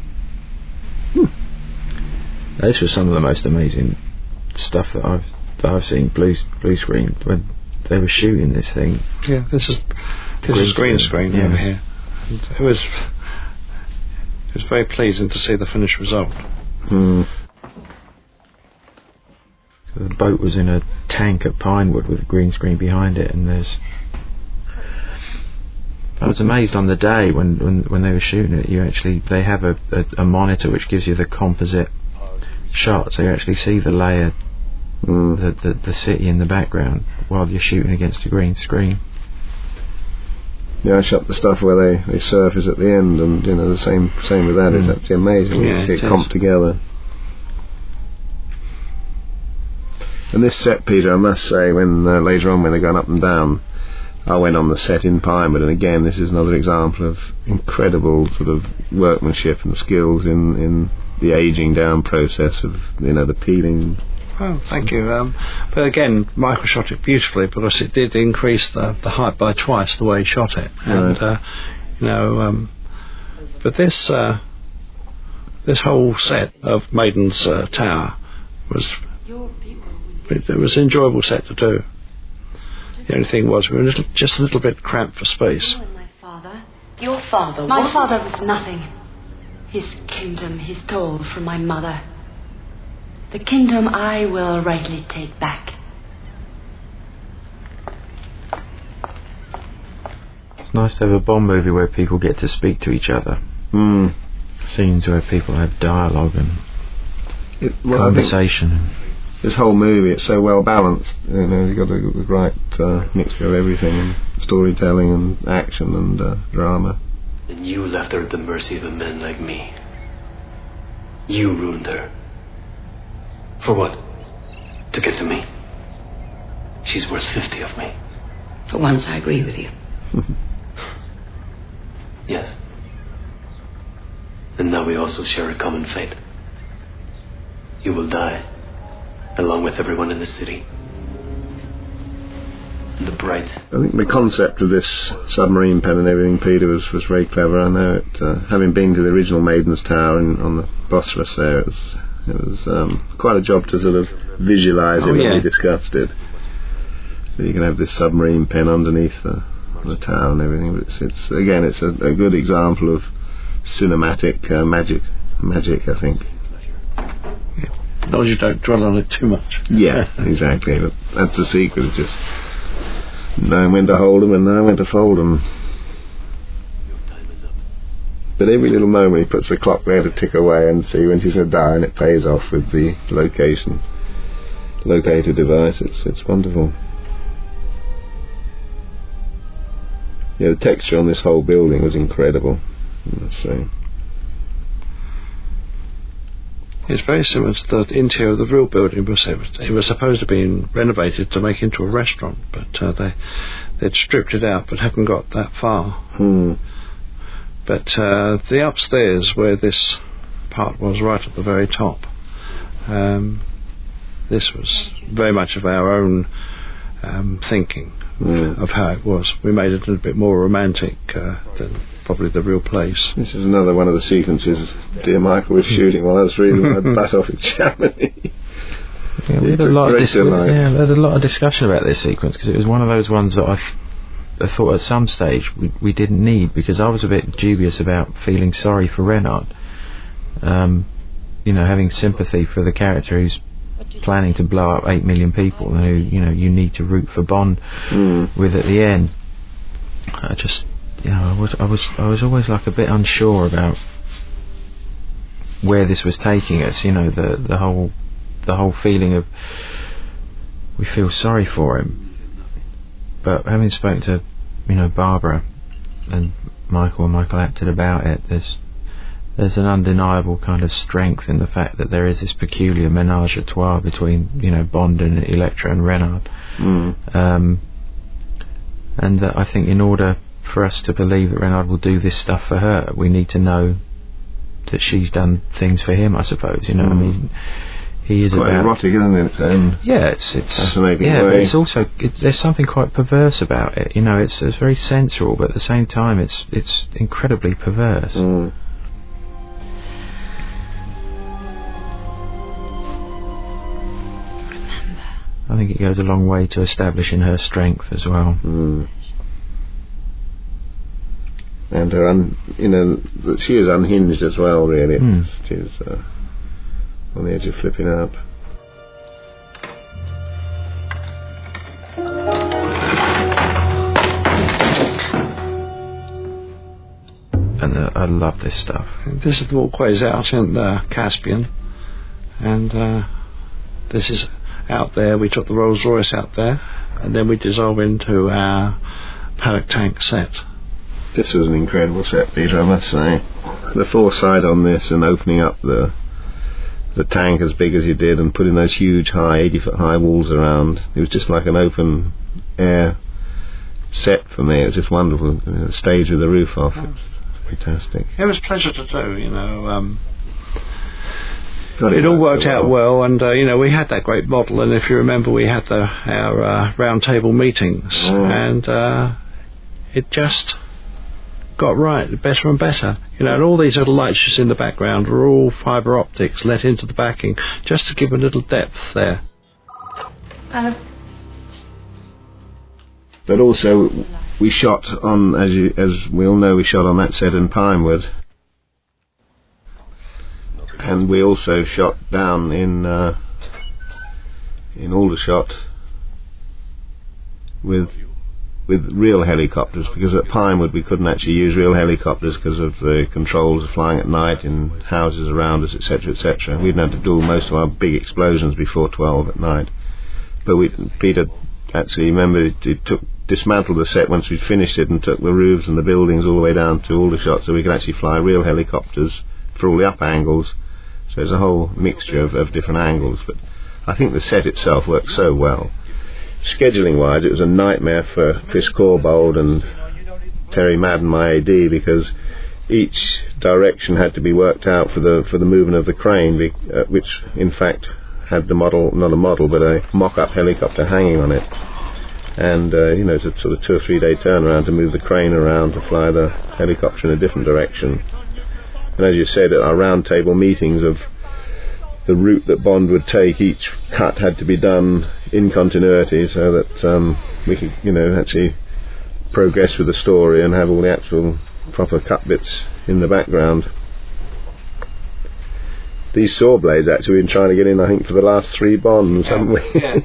Now, this was some of the most amazing stuff that I've that I've seen blue blue screen when they were shooting this thing. Yeah, this is this Green is green screen, screen yeah. over here. And it was it was very pleasing to see the finished result. Mm. The boat was in a tank at Pinewood with a green screen behind it, and there's. I was amazed on the day when, when, when they were shooting it. You actually they have a, a, a monitor which gives you the composite shot, so you actually see the layer, Mm. the, the the city in the background while you're shooting against a green screen. Yeah, I shot the stuff where they, they surface at the end, and you know the same same with that. It's Mm. actually amazing. Yeah, you see it it comped is. together. And this set, Peter, I must say, when uh, later on when they're going up and down, I went on the set in Pinewood, and again, this is another example of incredible sort of workmanship and skills in in the aging down process of you know the peeling. Oh, thank you. Um, but again, Michael shot it beautifully because it did increase the, the height by twice the way he shot it. And, Right. uh, you know, um, but this uh, this whole set of Maiden's uh, Tower was it, it was an enjoyable set to do. The only thing was we were a little, just a little bit cramped for space. My father. Your father My wasn't- father was nothing. His kingdom he stole from my mother. The kingdom I will rightly take back. It's nice to have a Bond movie where people get to speak to each other. Mm. Scenes where people have dialogue and It, well, I think conversation. this whole movie, it's so well balanced. You know, you've got a, a right uh, mixture of everything, and storytelling and action and uh, drama. And you left her at the mercy of a man like me. You ruined her. For what? To get to me. She's worth fifty of me. For once, I agree with you. Yes. And now we also share a common fate. You will die, along with everyone in the city. and the bright. I think the concept of this submarine pen and everything, Peter, was, was very clever. I know it. Uh, having been to the original Maiden's Tower in, on the Bosphorus there, it was, it was um, quite a job to sort of visualise oh, it when yeah. we discussed it. So you can have this submarine pen underneath the, the tower and everything. But it's, it's again, it's a, a good example of cinematic uh, magic. Magic, I think. As long as you don't dwell on it too much. Yeah, exactly. But that's the secret. It's just knowing when to hold them and knowing when to fold them. But every little moment he puts the clock there to tick away and see when she's going to die, and it pays off with the location locator device. It's it's wonderful. Yeah, the texture on this whole building was incredible, I must say. It's very similar to the interior of the real building. It was supposed to be renovated to make into a restaurant, but uh, they they'd stripped it out, but haven't got that far. Hmm. But uh, the upstairs, where this part was, right at the very top, um, this was very much of our own um, thinking mm. of how it was. We made it a little bit more romantic uh, than probably the real place. This is another one of the sequences dear Michael was shooting while I was reading my butt off in Chamonix. Yeah, we had a lot of dis- we, yeah, we had a lot of discussion about this sequence, because it was one of those ones that I, f- I thought at some stage we we didn't need, because I was a bit dubious about feeling sorry for Renard. Um, you know, having sympathy for the character who's planning to blow up eight million people, and who, you know, you need to root for Bond mm. with at the end. I just, you know, I was I was I was always like a bit unsure about where this was taking us. You know, the the whole the whole feeling of we feel sorry for him, but having spoken to, you know, Barbara and Michael and Michael acted about it, there's there's an undeniable kind of strength in the fact that there is this peculiar menage a trois between, you know, Bond and Electra and Renard. Mm. Um, and uh, I think in order for us to believe that Renard will do this stuff for her, we need to know that she's done things for him, I suppose. You know, mm. I mean, he is quite about erotic, isn't it? Its own yeah, it's it's fascinating yeah, way. But it's also it, there's something quite perverse about it. You know, it's it's very sensual, but at the same time, it's it's incredibly perverse. Mm. I think it goes a long way to establishing her strength as well. Mm. And her, un, you know, that she is unhinged as well. Really, mm. she's uh, on the edge of flipping out. And uh, I love this stuff. This is the walkways out in the Caspian, and uh, this is out there. We took the Rolls Royce out there, and then we dissolve into our Paddock tank set. This was an incredible set, Peter, I must say. The foresight on this, and opening up the the tank as big as you did, and putting those huge high eighty foot high walls around, it was just like an open air set for me. It was just wonderful. You know, the stage with the roof off, it was fantastic. It was a pleasure to do, you know. Um, it all worked out well, and uh, you know, we had that great model, and if you remember, we had the, our uh, round table meetings, oh. and uh, it just got right, better and better, you know. And all these little lights you see in the background are all fibre optics let into the backing, just to give a little depth there. Uh. But also, we shot on, as you, as we all know, we shot on that set in Pinewood. And we also shot down in uh, in Aldershot with with real helicopters, because at Pinewood we couldn't actually use real helicopters because of the controls of flying at night in houses around us, etc, etc. We'd had to do most of our big explosions before twelve at night. But we, Peter actually, remember, he, he took dismantled the set once we'd finished it, and took the roofs and the buildings all the way down to Aldershot, so we could actually fly real helicopters for all the up angles. So there's a whole mixture of, of different angles, but I think the set itself worked so well. Scheduling wise, it was a nightmare for Chris Corbold and Terry Madden, my A D, because each direction had to be worked out for the for the movement of the crane, be, uh, which in fact had the model, not a model, but a mock-up helicopter hanging on it. and uh, you know, it's a sort of two or three day turnaround to move the crane around to fly the helicopter in a different direction. And as you said, at our round table meetings of the route that Bond would take, each cut had to be done in continuity so that um, we could, you know, actually progress with the story and have all the actual proper cut bits in the background. These saw blades actually we've been trying to get in, I think, for the last three Bonds, yeah, haven't we? Yeah.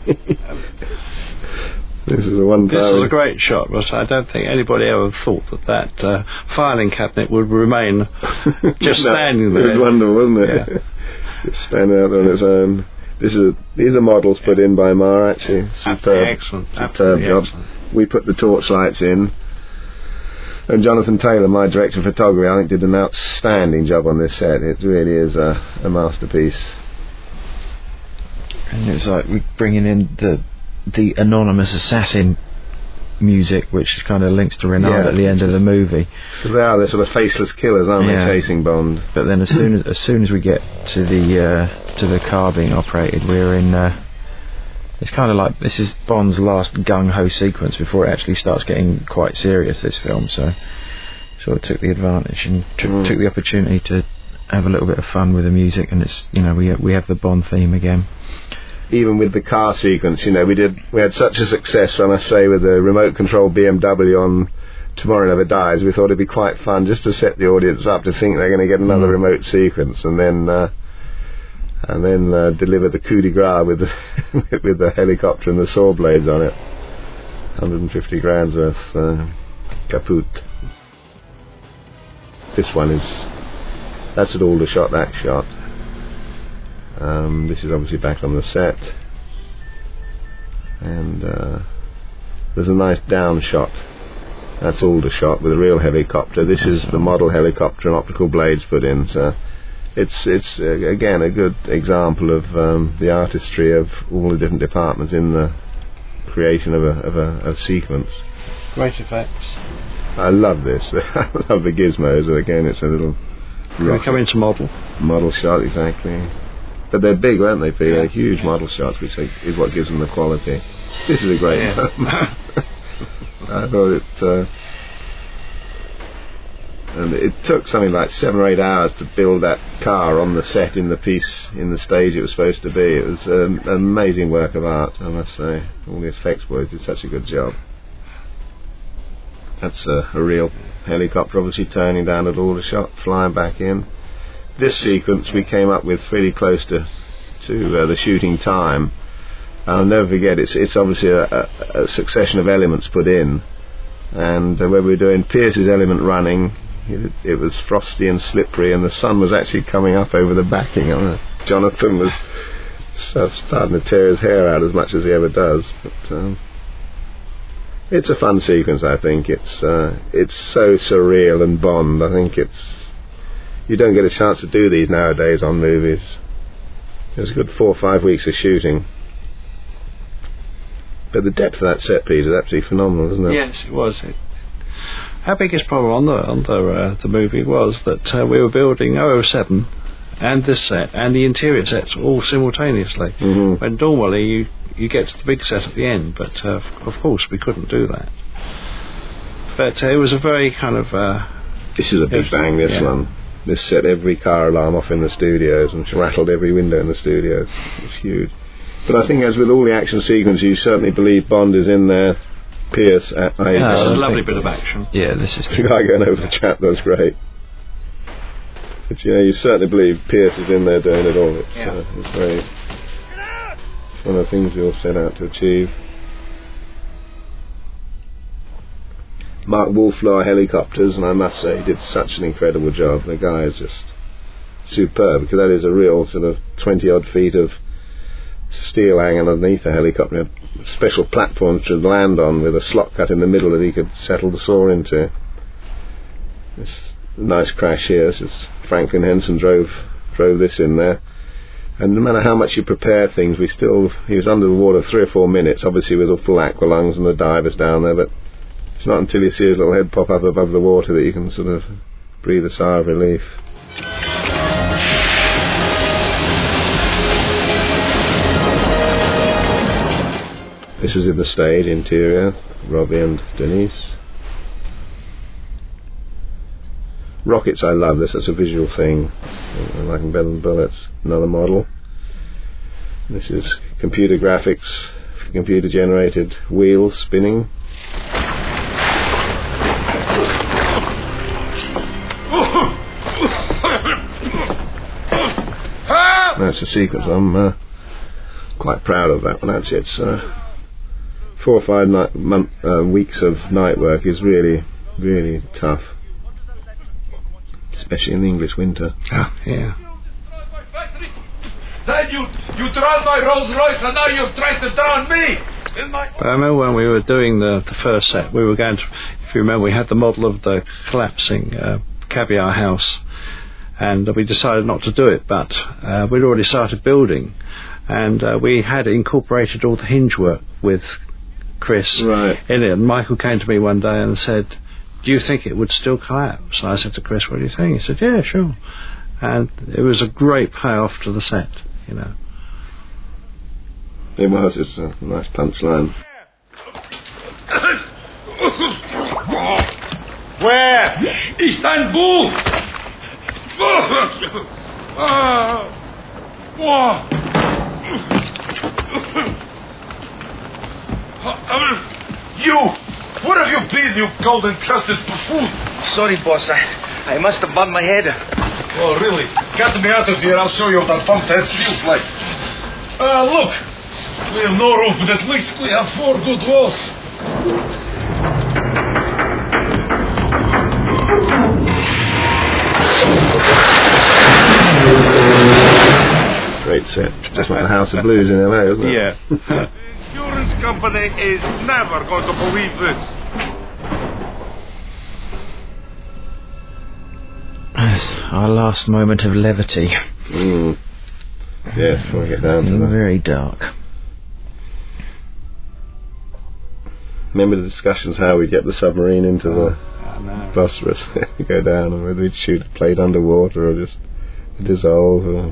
This is a one. This is a great shot, but I don't think anybody ever thought that that uh, filing cabinet would remain just no, standing there. It was wonderful, wasn't it? Yeah. Just standing out on its own. This is a, these are models put in by Mar, actually. Superb, Absolutely excellent. superb Absolutely job. excellent. We put the torchlights in, and Jonathan Taylor, my director of photography, I think did an outstanding job on this set. It really is a, a masterpiece. And it's like we're bringing in the the anonymous assassin music, which kind of links to Renard Yeah, at the end of the movie. Because they are, they're sort of faceless killers, aren't Yeah. they, chasing Bond? But then as soon as as soon as we get to the uh, to the car being operated, we're in. Uh, it's kind of like this is Bond's last gung ho sequence before it actually starts getting quite serious. This film, so sort of took the advantage and t- Mm. took the opportunity to have a little bit of fun with the music, and it's you know we we have the Bond theme again. Even with the car sequence, you know, we did we had such a success, I must say, with the remote control B M W on Tomorrow Never Dies. We thought it'd be quite fun just to set the audience up to think they're going to get another Mm. remote sequence, and then uh, and then uh, deliver the coup de grace with the with the helicopter and the saw blades on it. one hundred fifty grand's worth uh, kaput. This one is that's at Aldershot. That shot. Um, this is obviously back on the set, and uh, there's a nice down shot. That's Aldershot with a real helicopter. This is the model helicopter and optical blades put in. So it's it's uh, again a good example of um, the artistry of all the different departments in the creation of a of a, a sequence. Great effects. I love this. I love the gizmos. Again, it's a little. Can we come into model? Model shot, exactly. But they're big, weren't they, Peter? Yeah. They're huge model shots, which is what gives them the quality. This is a great Yeah. film. I thought it... Uh, and it took something like seven or eight hours to build that car on the set in the piece, in the stage it was supposed to be. It was um, an amazing work of art, I must say. All the effects boys did such a good job. That's a, a real helicopter, obviously turning down at Aldershot, flying back in. This sequence we came up with pretty close to to uh, the shooting time. I'll never forget. It's it's obviously a, a, a succession of elements put in, and uh, when we were doing Pierce's element running, it, it was frosty and slippery, and the sun was actually coming up over the backing. Uh, Jonathan was uh, starting to tear his hair out as much as he ever does. But um, it's a fun sequence. I think it's uh, it's so surreal and Bond. I think it's. You don't get a chance to do these nowadays on movies. It was a good four or five weeks of shooting. But the depth of that set piece is absolutely phenomenal, isn't it? Yes, it was. It, our biggest problem on the on the uh, the movie was that uh, we were building oh oh seven and this set and the interior sets all simultaneously. Mm-hmm. When normally you, you get to the big set at the end, but uh, of course we couldn't do that. But uh, it was a very kind of... Uh, this is a big bang, this yeah. one. This set every car alarm off in the studios and rattled every window in the studios. It's huge. But I think, as with all the action sequences, you certainly believe Bond is in there. Pierce, uh, I, yeah, this uh, is a lovely bit of action. Yeah, this is the guy going over the chat. That's great. But you know, you certainly believe Pierce is in there doing it all. It's, yeah. uh, it's very. It's one of the things we all set out to achieve. Mark Wolf flew our helicopters, and I must say, he did such an incredible job. The guy is just superb, because that is a real sort of twenty odd feet of steel hanging underneath the helicopter. Special platforms to land on with a slot cut in the middle that he could settle the saw into. This nice crash here. This is Franklin Henson drove drove this in there. And no matter how much you prepare things, we still he was under the water three or four minutes, obviously with all full aqua lungs and the divers down there, but it's not until you see his little head pop up above the water that you can sort of breathe a sigh of relief. This is in the stage interior, Robbie and Denise. Rockets I love this, that's a visual thing. I like them better than bullets. Another model. This is computer graphics, computer generated wheels spinning. That's a sequence I'm uh, quite proud of that one actually. It's uh, four or five night, month, uh, weeks of night work is really, really tough. Especially in the English winter. Oh, yeah. Then you, you drowned my Rolls Royce and now you've tried to drown me! In my... But I remember when we were doing the, the first set, we were going to, if you remember, we had the model of the collapsing uh, caviar house, and uh, we decided not to do it, but uh, we'd already started building, and uh, we had incorporated all the hinge work with Chris right. in it. And Michael came to me one day and said, do you think it would still collapse? And I said to Chris, what do you think? He said, yeah, sure. And it was a great payoff to the set, you know. It was, it's a nice punchline. Where? Istanbul! You! Where have you been, you cold and trusted buffoon? Sorry, boss. I, I must have bumped my head. Oh, really? Get me out of here. I'll show you what that bumped head feels like. Uh, look. We have no roof, but at least we have four good walls. Great set. Just like the House of Blues in L A, isn't it? Yeah. Insurance company is never going to believe this. Yes, our last moment of levity. Mm. Yes, before we get down to that. Very dark. Remember the discussions how we'd get the submarine into oh, the Bosphorus? Go down, and whether we'd shoot a plate underwater or just dissolve. Or...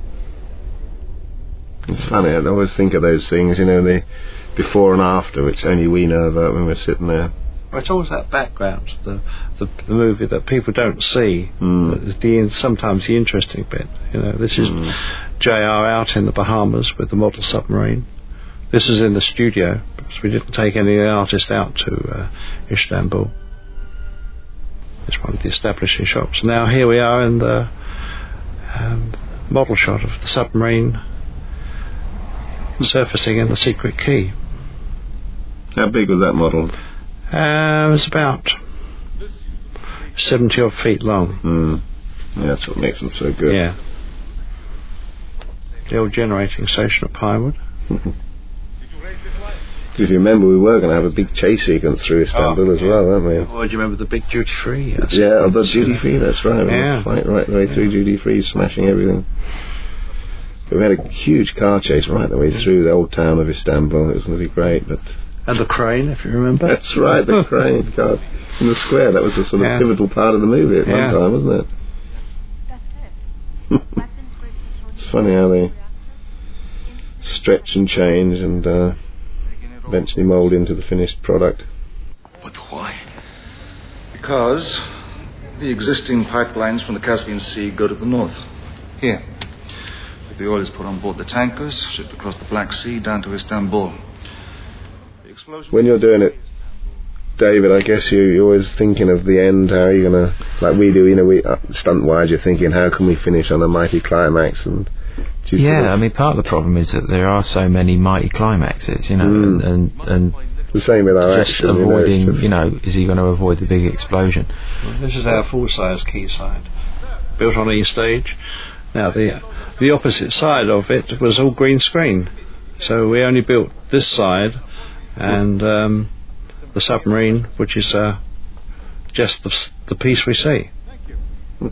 It's funny, I always think of those things, you know, the before and after, which only we know about when we're sitting there. Well, it's always that background, the the, the movie that people don't see. Mm. The sometimes the interesting bit. You know, this is mm. J R out in the Bahamas with the model submarine. This is in the studio because we didn't take any artist out to uh, Istanbul. It's one of the establishing shots. Now here we are in the um, model shot of the submarine surfacing in the secret key. How big was that model? Uh, it was about seventy odd feet long. Mm. Yeah, that's what makes them so good. Yeah. The old generating station at Pinewood. If you remember, we were going to have a big chase sequence through Istanbul oh, as yeah. well, weren't we? Oh, do you remember the big duty free? Yes. Yeah, oh, the duty free, that's right. Yeah. We fight right the way through duty free, smashing everything. But we had a huge car chase right the way through the old town of Istanbul. It was going to be great, but... And the crane, if you remember. That's right, the crane. God. In the square, that was the sort of yeah. pivotal part of the movie at yeah. one time, wasn't it? It's funny how they stretch and change and uh, eventually mould into the finished product. But why? Because the existing pipelines from the Caspian Sea go to the north. Here. The oil is put on board the tankers, shipped across the Black Sea down to Istanbul. When you're doing it, David, I guess you, you're always thinking of the end, how you're going to, like we do, you know, we uh, stunt-wise, you're thinking, how can we finish on a mighty climax? And Yeah, sort of I mean, part of the problem is that there are so many mighty climaxes, you know, Mm. and, and, and the same with our just action, avoiding, you know, it's you know, is he going to avoid the big explosion? Well, this is our full-size quayside, built on East Stage. Now, the the opposite side of it was all green screen, so we only built this side, and um, the submarine, which is uh, just the, the piece we see. But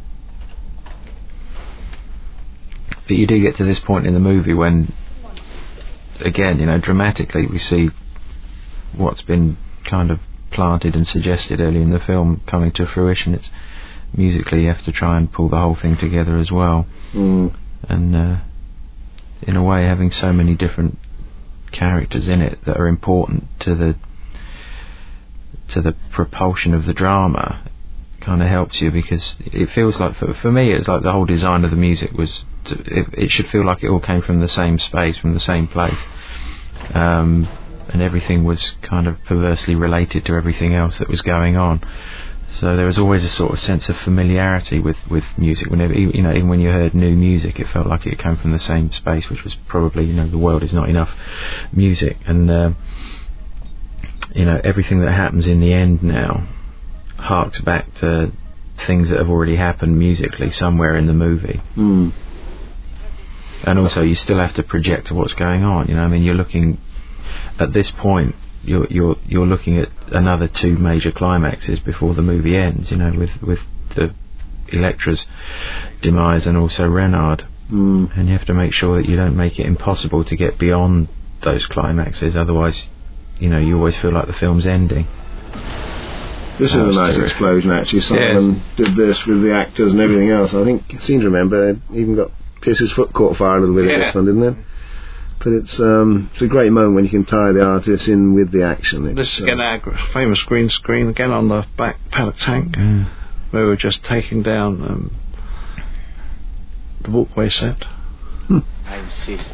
you do get to this point in the movie when, again, you know, dramatically we see what's been kind of planted and suggested early in the film coming to fruition. It's musically you have to try and pull the whole thing together as well. Mm. And uh, in a way, having so many different characters in it that are important to the to the propulsion of the drama kind of helps you, because it feels like for, for me it's like the whole design of the music was to, it, it should feel like it all came from the same space, from the same place, um, and everything was kind of perversely related to everything else that was going on. So there was always a sort of sense of familiarity with, with music. Whenever, you know, even when you heard new music, it felt like it came from the same space, which was probably, you know, the world is not enough music. And uh, you know, everything that happens in the end now harks back to things that have already happened musically somewhere in the movie. Mm. And also, you still have to project what's going on. You know, I mean, you're looking at this point. You're you're you're looking at another two major climaxes before the movie ends. You know, with with the Electra's demise and also Renard, mm. and you have to make sure that you don't make it impossible to get beyond those climaxes. Otherwise, you know, you always feel like the film's ending. This is a nice terrific. explosion, actually. Simon yeah. did this with the actors and everything else. I think I seem to remember it even got Pierce's foot caught fire a little bit yeah. in this one, didn't it? But it's um, it's a great moment when you can tie the artists in with the action. It's, this is again our famous green screen again on the back paddock tank. Mm. We were just taking down um, the walkway set. Hmm. I insist.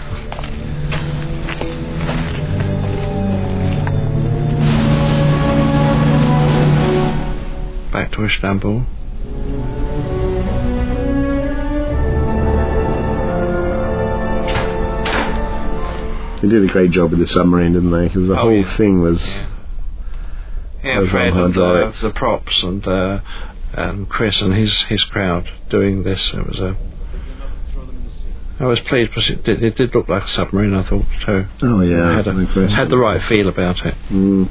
Back to Istanbul. They did a great job with the submarine, didn't they? Because the oh, whole yeah. thing was... Yeah, yeah Fred and uh, the props and uh, um, Chris and his his crowd doing this. It was a... I was pleased because it did, it did look like a submarine, I thought, too. Oh, yeah. It had, a, had the right feel about it. Mm.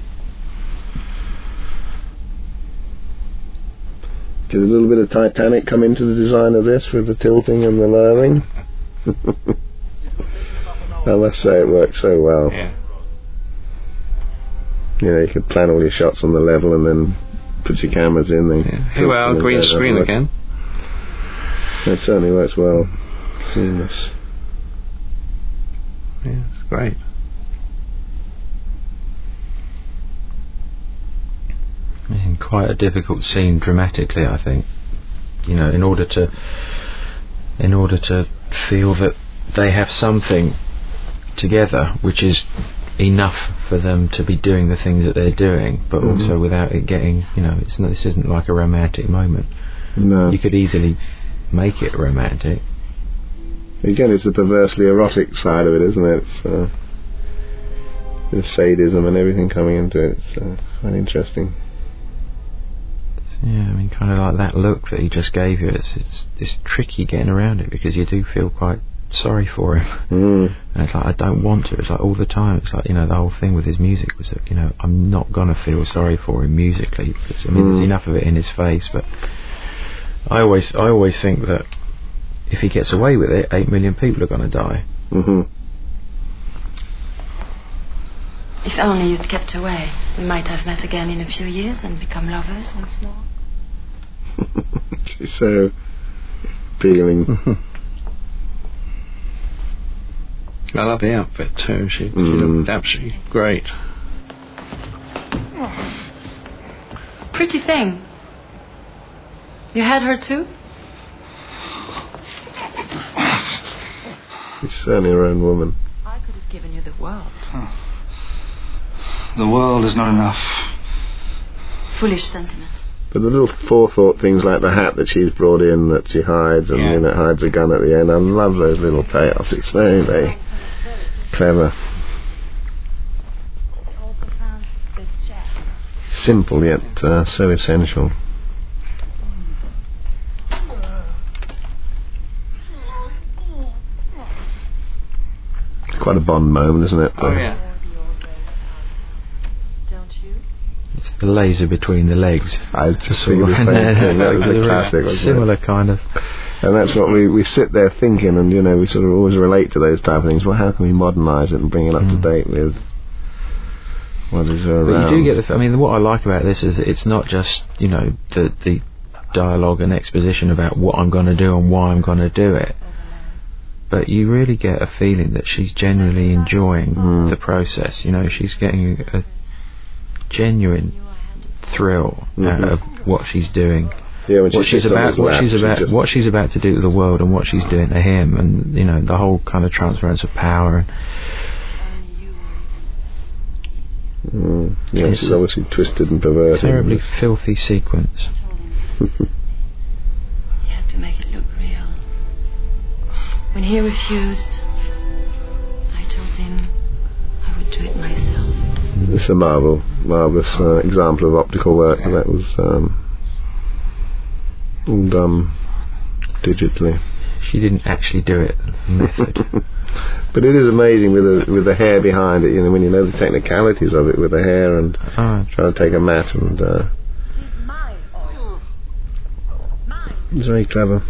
Did a little bit of Titanic come into the design of this with the tilting and the lowering? I must say it worked so well. Yeah. You know, you could plan all your shots on the level and then put your cameras in. They yeah. Well, green screen again. It certainly works well. Seamless. Yeah, it's great. And quite a difficult scene dramatically, I think. You know, in order to, in order to feel that they have something together, which is enough for them to be doing the things that they're doing, but mm-hmm. also without it getting, you know, it's not, this isn't like a romantic moment. No. You could easily make it romantic. Again, it's the perversely erotic side of it, isn't it? It's, uh, the sadism and everything coming into it. It's uh, quite interesting. Yeah, I mean, kind of like that look that he just gave you. It's it's it's tricky getting around it because you do feel quite sorry for him, mm. and it's like I don't want to. It's like all the time. It's like, you know, the whole thing with his music was that, you know, I'm not gonna feel sorry for him musically because I mean mm. there's enough of it in his face. But I always I always think that if he gets away with it, eight million people are gonna die. Mm-hmm. If only you'd kept away, we might have met again in a few years and become lovers once more. She's so appealing. I love the outfit too. She, mm. she looked absolutely great. Pretty thing. You had her too? She's certainly her own woman. I could have given you the world. Huh. The world is not enough. Foolish sentiment. But the little forethought things like the hat that she's brought in that she hides and yeah. you know, hides a gun at the end, I love those little payoffs. It's very, very clever. Also found this chair. Simple yet uh, so essential. It's quite a Bond moment, isn't it? Oh, yeah. It's the laser between the legs. I just think the same thing. That was a classic. Similar kind of. And that's what we, we sit there thinking, and you know, we sort of always relate to those type of things. Well, how can we modernise it and bring it up mm. to date with what is around? But you do get the. I mean, what I like about this is it's not just, you know, the the dialogue and exposition about what I'm going to do and why I'm going to do it. but you really get a feeling that she's genuinely enjoying Mm. the process. You know, she's getting a genuine thrill Mhm. out of what she's doing. Yeah, when she what she's sits on about, his what lap, she's she about, just- what she's about to do to the world, and what she's doing to him, and you know, the whole kind of transference of power. Mm. Yeah, It's she's a obviously twisted and perverted. Terribly filthy sequence. He had to make it look real. When he refused, I told him I would do it myself. It's a marvel, marvellous uh, example of optical work. That was um, all done digitally. She didn't actually do it. Method. But it is amazing with the with the hair behind it. You know, when you know the technicalities of it with the hair and oh. trying to take a mat and. Uh, it's very clever.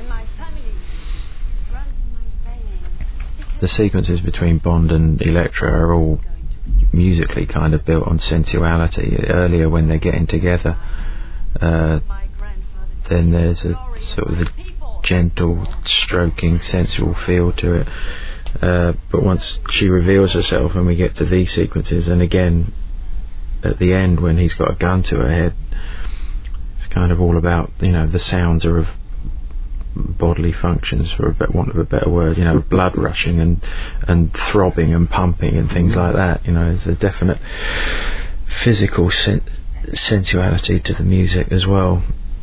The sequences between Bond and Electra are all musically kind of built on sensuality. Earlier, when they're getting together, uh, then there's a sort of a gentle, stroking, sensual feel to it. Uh, but once she reveals herself and we get to these sequences, and again at the end when he's got a gun to her head, it's kind of all about, you know, the sounds are of bodily functions, for a bit, want of a better word, you know, blood rushing and and throbbing and pumping and things like that. You know, there's a definite physical sen- sensuality to the music as well.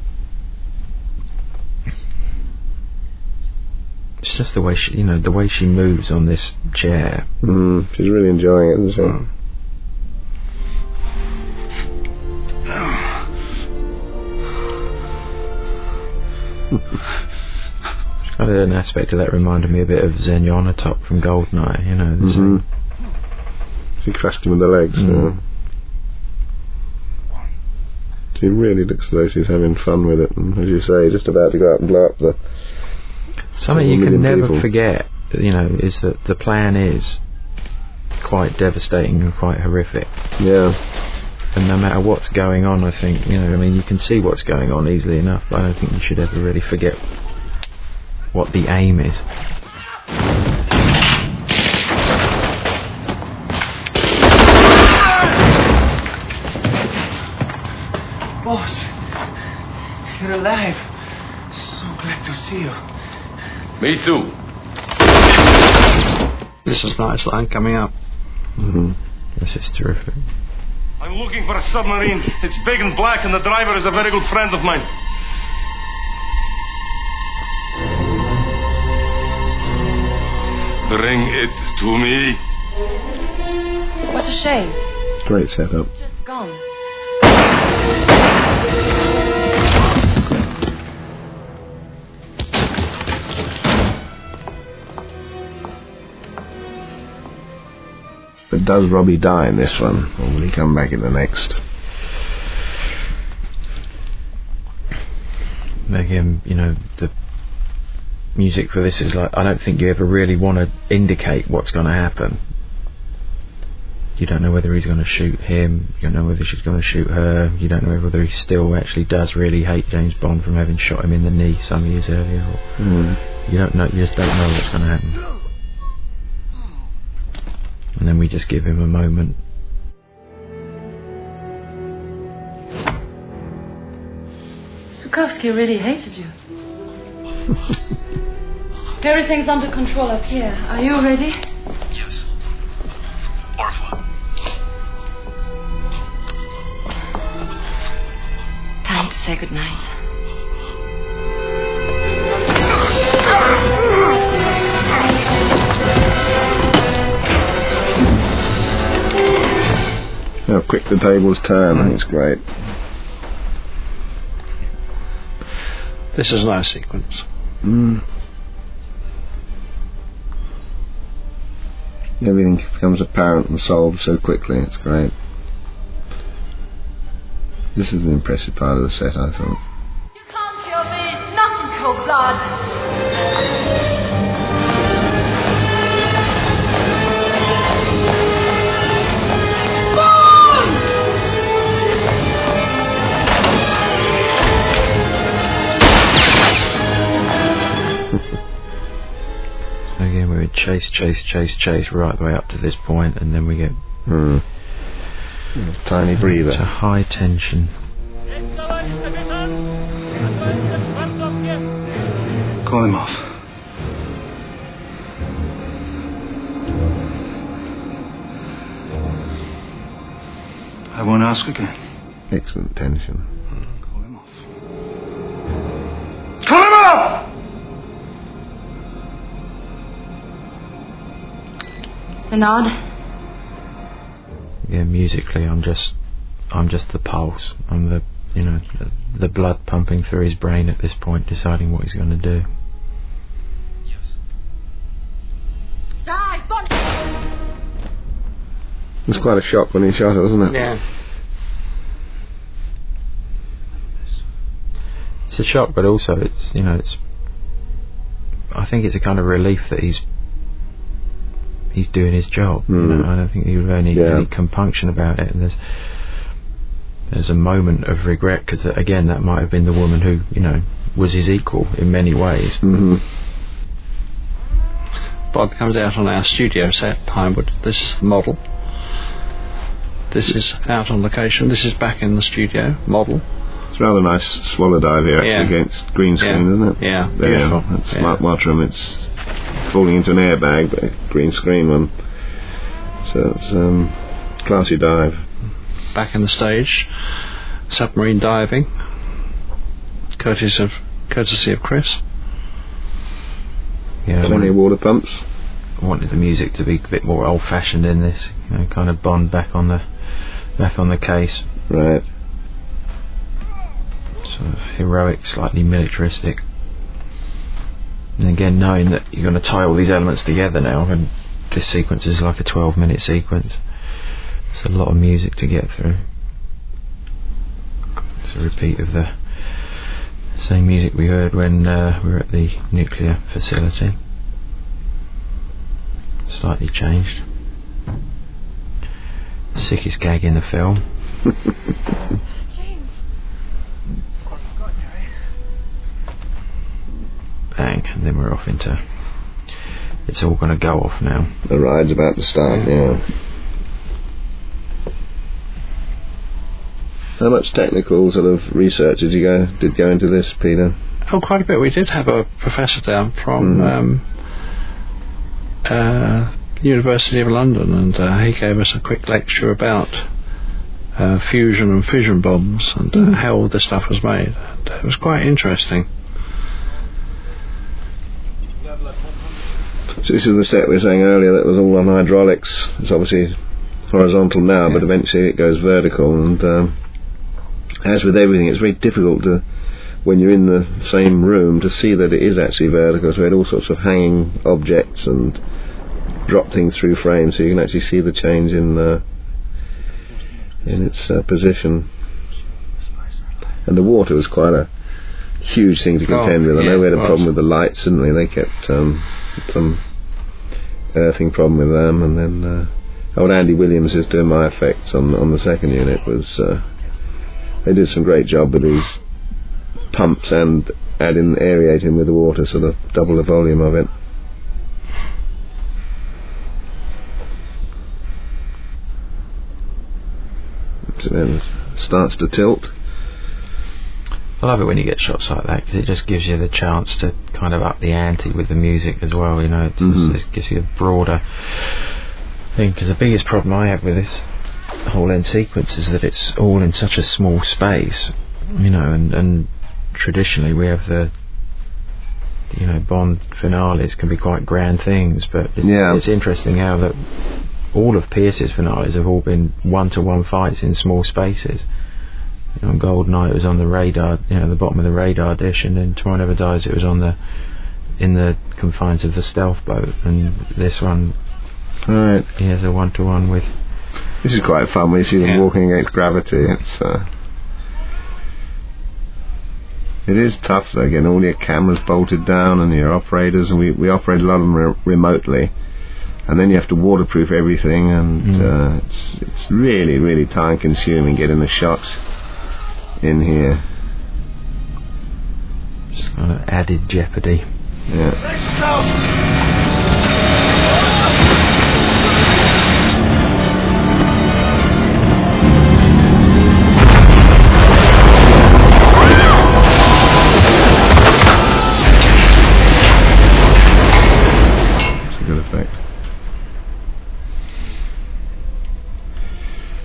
It's just the way she, you know, the way she moves on this chair. Mm, she's really enjoying it, isn't she? Mm. Kind of an aspect of that reminded me a bit of Zenyatta from Goldeneye, you know. The Mm-hmm. same. She crushed him with the legs. Mm. Yeah. She really looks as though she's having fun with it, and as you say, just about to go out and blow up the. Something you can never people. forget, you know, is that the plan is quite devastating and quite horrific. Yeah. And no matter what's going on, I think, you know, I mean, you can see what's going on easily enough, but I don't think you should ever really forget what the aim is. Boss, you're alive. So glad to see you. Me too. This is nice line coming up. Mm-hmm. This is terrific. I'm looking for a submarine. It's big and black, and the driver is a very good friend of mine. Bring it to me. What a shame. Great setup. Just gone. But does Robbie die in this one, or will he come back in the next? Again, you know, the music for this is like, I don't think you ever really want to indicate what's going to happen. You don't know whether he's going to shoot him, you don't know whether she's going to shoot her, you don't know whether he still actually does really hate James Bond from having shot him in the knee some years earlier, or Mm. you don't know, you just don't know what's going to happen. And then we just give him a moment. Sukowski really hated you. Everything's under control up here. Are you ready? Yes. Au revoir. Time to say goodnight. How quick the tables turn, mm. It's great. This is a nice sequence. Mm. Everything becomes apparent and solved so quickly, it's great. This is an impressive part of the set, I thought. You can't kill me. Nothing cold blood. Again, chase, chase, chase, chase right the way up to this point, and then we get mm. tiny breather to high tension. Call him off. I won't ask again. Excellent tension. Call him off. Call him off! The nod. Yeah, musically, I'm just, I'm just the pulse. I'm the, you know, the, the blood pumping through his brain at this point, deciding what he's going to do. Yes. It's quite a shock when he shot it, wasn't it? Yeah. It's a shock, but also it's, you know, it's. I think it's a kind of relief that he's. He's doing his job. Mm. You know, I don't think he would have any, Yeah. any compunction about it. And there's there's a moment of regret because again, that might have been the woman who, you know, was his equal in many ways. Mm-hmm. Bod comes out on our studio set, Pinewood. This is the model. This is out on location. This is back in the studio, model. It's a rather nice swallow dive here, actually, Yeah. against green screen, Yeah. isn't it? Yeah, There, beautiful. that's Yeah. Mark Mottram. It's falling into an airbag, but a green screen one. So it's um, classy dive. Back in the stage, submarine diving, courtesy of courtesy of Chris. Yeah, I Plenty of wanted, water pumps. I wanted the music to be a bit more old-fashioned in this, you know, kind of Bond back on the back on the case. Right. Sort of heroic, slightly militaristic. And again, knowing that you're going to tie all these elements together now, and this sequence is like a twelve minute sequence. It's a lot of music to get through. It's a repeat of the same music we heard when uh, we were at the nuclear facility. Slightly changed. The sickest gag in the film. Bang, and then we're off into. It's all going to go off now. The ride's about to start, yeah. How much technical sort of research did you go did go into this, Peter? Oh, quite a bit. We did have a professor down from Mm. um, uh, University of London, and uh, he gave us a quick lecture about uh, fusion and fission bombs and uh, how all this stuff was made. And it was quite interesting. So this is the set we were saying earlier that was all on hydraulics. It's obviously horizontal now, Yeah. but eventually it goes vertical. And um, as with everything, it's very difficult to, when you're in the same room, to see that it is actually vertical. So we had all sorts of hanging objects and drop things through frames, so you can actually see the change in uh, in its uh, position. And the water was quite a huge thing to contend Oh, with. I yeah, know we had a it was. problem with the lights, didn't we? They kept um, some earthing problem with them, and then uh, old Andy Williams, who's doing my effects on on the second unit, was uh, they did some great job with these pumps and adding aerating with the water, sort of double the volume of it. So then it starts to tilt. I love it when you get shots like that because it just gives you the chance to kind of up the ante with the music as well. You know, it Mhm. just gives you a broader thing. Because the biggest problem I have with this whole end sequence is that it's all in such a small space. You know, and and traditionally we have the, you know, Bond finales can be quite grand things, but it's, Yeah. it's interesting how that all of Pierce's finales have all been one-to-one fights in small spaces. You know, on GoldenEye it was on the radar, you know, the bottom of the radar dish, and then Tomorrow Never Dies it was on the in the confines of the stealth boat, and this one, Right. he has a one-to-one with. This is quite fun when you see them Yeah. walking against gravity. It's uh, it is tough though, getting all your cameras bolted down and your operators, and we, we operate a lot of them re- remotely, and then you have to waterproof everything, and Mm. uh, it's it's really really time consuming getting a shot in here. Just kind of added jeopardy. Yeah.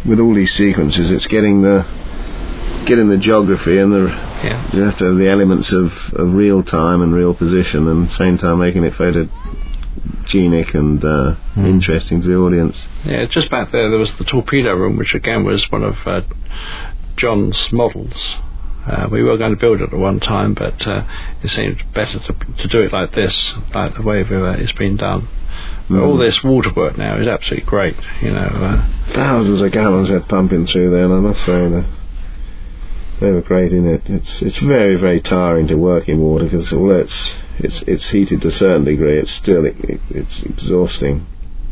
with all these sequences, it's getting the getting the geography and the yeah. you have to have the elements of, of real time and real position, and at the same time making it photogenic and uh, mm. interesting to the audience. Yeah, just back there, there was the torpedo room, which again was one of uh, John's models. Uh, we were going to build it at one time, but uh, it seemed better to, to do it like this, like the way uh, it's been done. Mm. All this water work now is absolutely great, you know. Uh, Thousands of gallons they're pumping through there, and I must say that they were great in it. It's it's very very tiring to work in water, because although it's it's it's heated to a certain degree, it's still it, it, it's exhausting.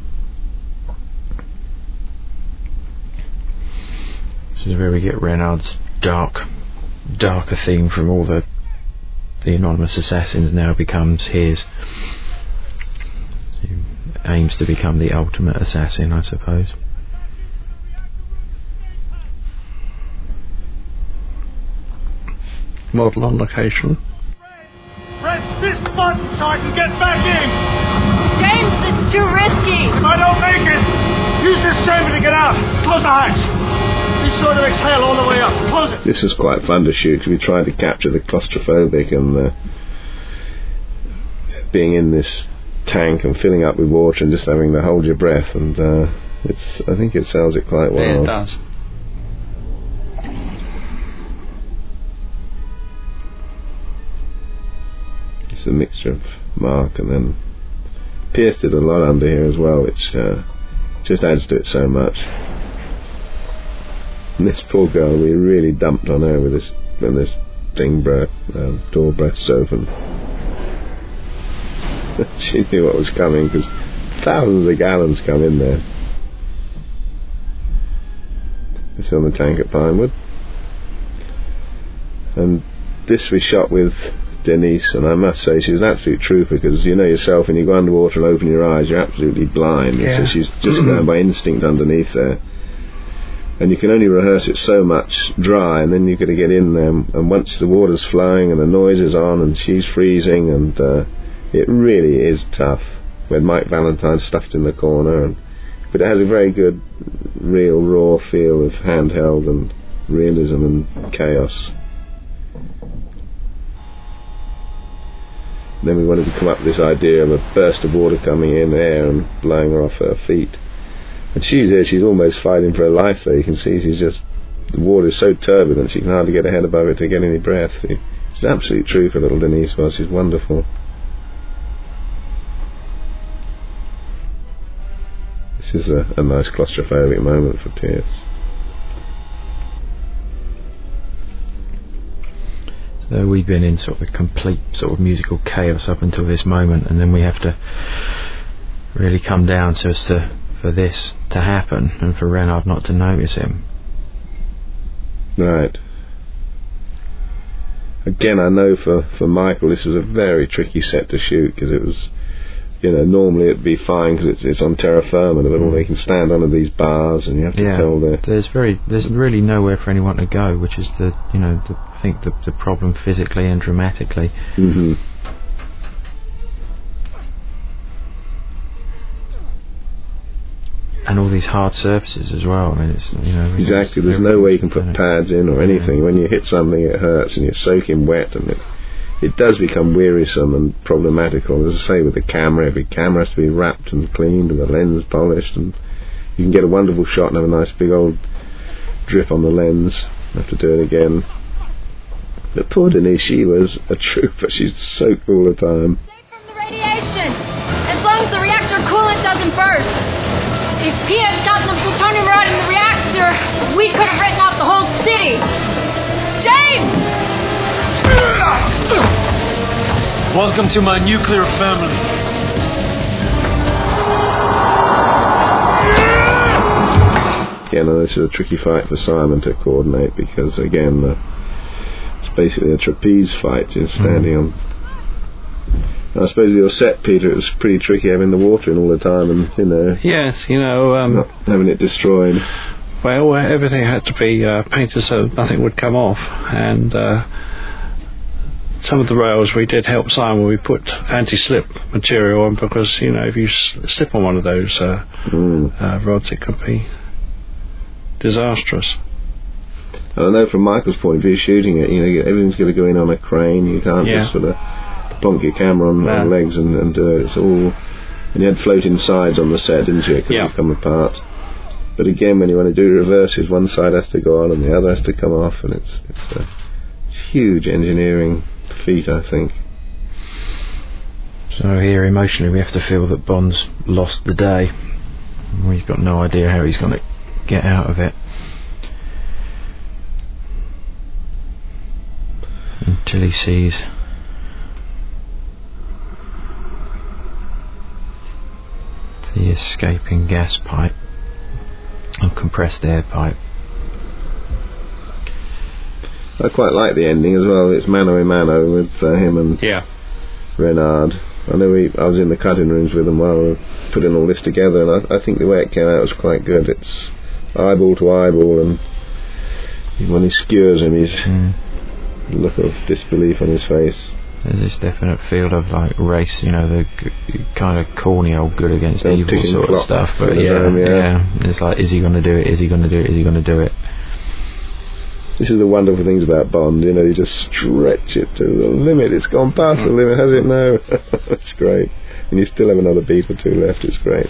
This is where we get Renard's dark, darker theme from all the the anonymous assassins now becomes his. So he aims to become the ultimate assassin, I suppose. Model on location. Press this button so I can get back in! James, it's too risky! If I don't make it, use this chamber to get out! Close the hatch! Be sure to exhale all the way up. Close it! This was quite fun to shoot, because we tried to capture the claustrophobic and the being in this tank and filling up with water and just having to hold your breath, and uh, it's I think it sells it quite well. Yeah, it does. It's a mixture of Mark, and then Pierce did a lot under here as well, which uh, just adds to it so much. And this poor girl, we really dumped on her with this when this thing broke, uh, door burst open. She knew what was coming, because thousands of gallons come in there. It's on the tank at Pinewood, and this we shot with Denise, and I must say she was an absolute trooper, because you know yourself, when you go underwater and open your eyes, you're absolutely blind. Yeah. So she's just going by instinct underneath there, and you can only rehearse it so much dry, and then you've got to get in there, and once the water's flowing and the noise is on and she's freezing, and uh, it really is tough when Mike Valentine's stuffed in the corner, and, but it has a very good real raw feel of handheld and realism and chaos. Then we wanted to come up with this idea of a burst of water coming in air and blowing her off her feet. And she's there, she's almost fighting for her life there. You can see she's just, the water is so turbulent she can hardly get her head above it to get any breath. She's an absolute trooper, little Denise was. She's wonderful. This is a, a nice claustrophobic moment for Pierce. So we've been in sort of a complete sort of musical chaos up until this moment, and then we have to really come down so as to for this to happen and for Renard not to notice him. Right. Again, I know for, for Michael this was a very tricky set to shoot, because it was, you know, normally it'd be fine because it's, it's on terra firma, but all they can stand under these bars, and you have to yeah, tell the. There's very, there's really nowhere for anyone to go, which is the, you know, the, I think the the problem physically and dramatically. Mm-hmm. And all these hard surfaces as well. I mean, it's, you know, exactly. There's no way you can put pads in or anything. Yeah. When you hit something, it hurts, and you're soaking wet, and it it does become wearisome and problematical. As I say, with the camera, every camera has to be wrapped and cleaned, and the lens polished, and you can get a wonderful shot and have a nice big old drip on the lens. Have to do it again. But poor Denise, she was a trooper. She's soaked all the time. From the radiation, as long as the reactor coolant doesn't burst. If he had gotten the plutonium rod in the reactor, we could have written off the whole city. James! Welcome to my nuclear family. Yeah, no, this is a tricky fight for Simon to coordinate, because again, uh, it's basically a trapeze fight, just standing mm. on. And I suppose your set, Peter, it was pretty tricky having the water in all the time, and you know. Yes, you know. Um, not having it destroyed. Well, everything had to be uh, painted so nothing would come off, and uh, some of the rails we did help Simon. We put anti-slip material on, because you know if you s- slip on one of those uh, mm. uh, rods, it could be disastrous. And I know from Michael's point of view, shooting it, you know, everything's got to go in on a crane. You can't Yeah. just sort of plonk your camera on, No. on legs and, and do it. It's all. And you had floating sides on the set, didn't you? It could Yeah. come apart. But again, when you want to do reverses, one side has to go on and the other has to come off, and it's it's a huge engineering feat, I think. So here, emotionally, we have to feel that Bond's lost the day. We've got no idea how he's going to get out of it. Until he sees the escaping gas pipe and compressed air pipe. I quite like the ending as well. It's mano a mano with uh, him and Yeah. Renard. I know we, I was in the cutting rooms with them while we were putting all this together, and I, I think the way it came out was quite good. It's eyeball to eyeball, and when he skewers him, he's Mm. look of disbelief on his face. There's this definite feel of like race, you know, the g- kind of corny old good against The evil ticking sort of clock stuff. But sort of yeah, game, yeah. yeah, it's like, is he going to do it? Is he going to do it? Is he going to do it? This is the wonderful things about Bond, you know, you just stretch it to the limit. It's gone past the limit, has it? No. It's great. And you still have another beat or two left. It's great.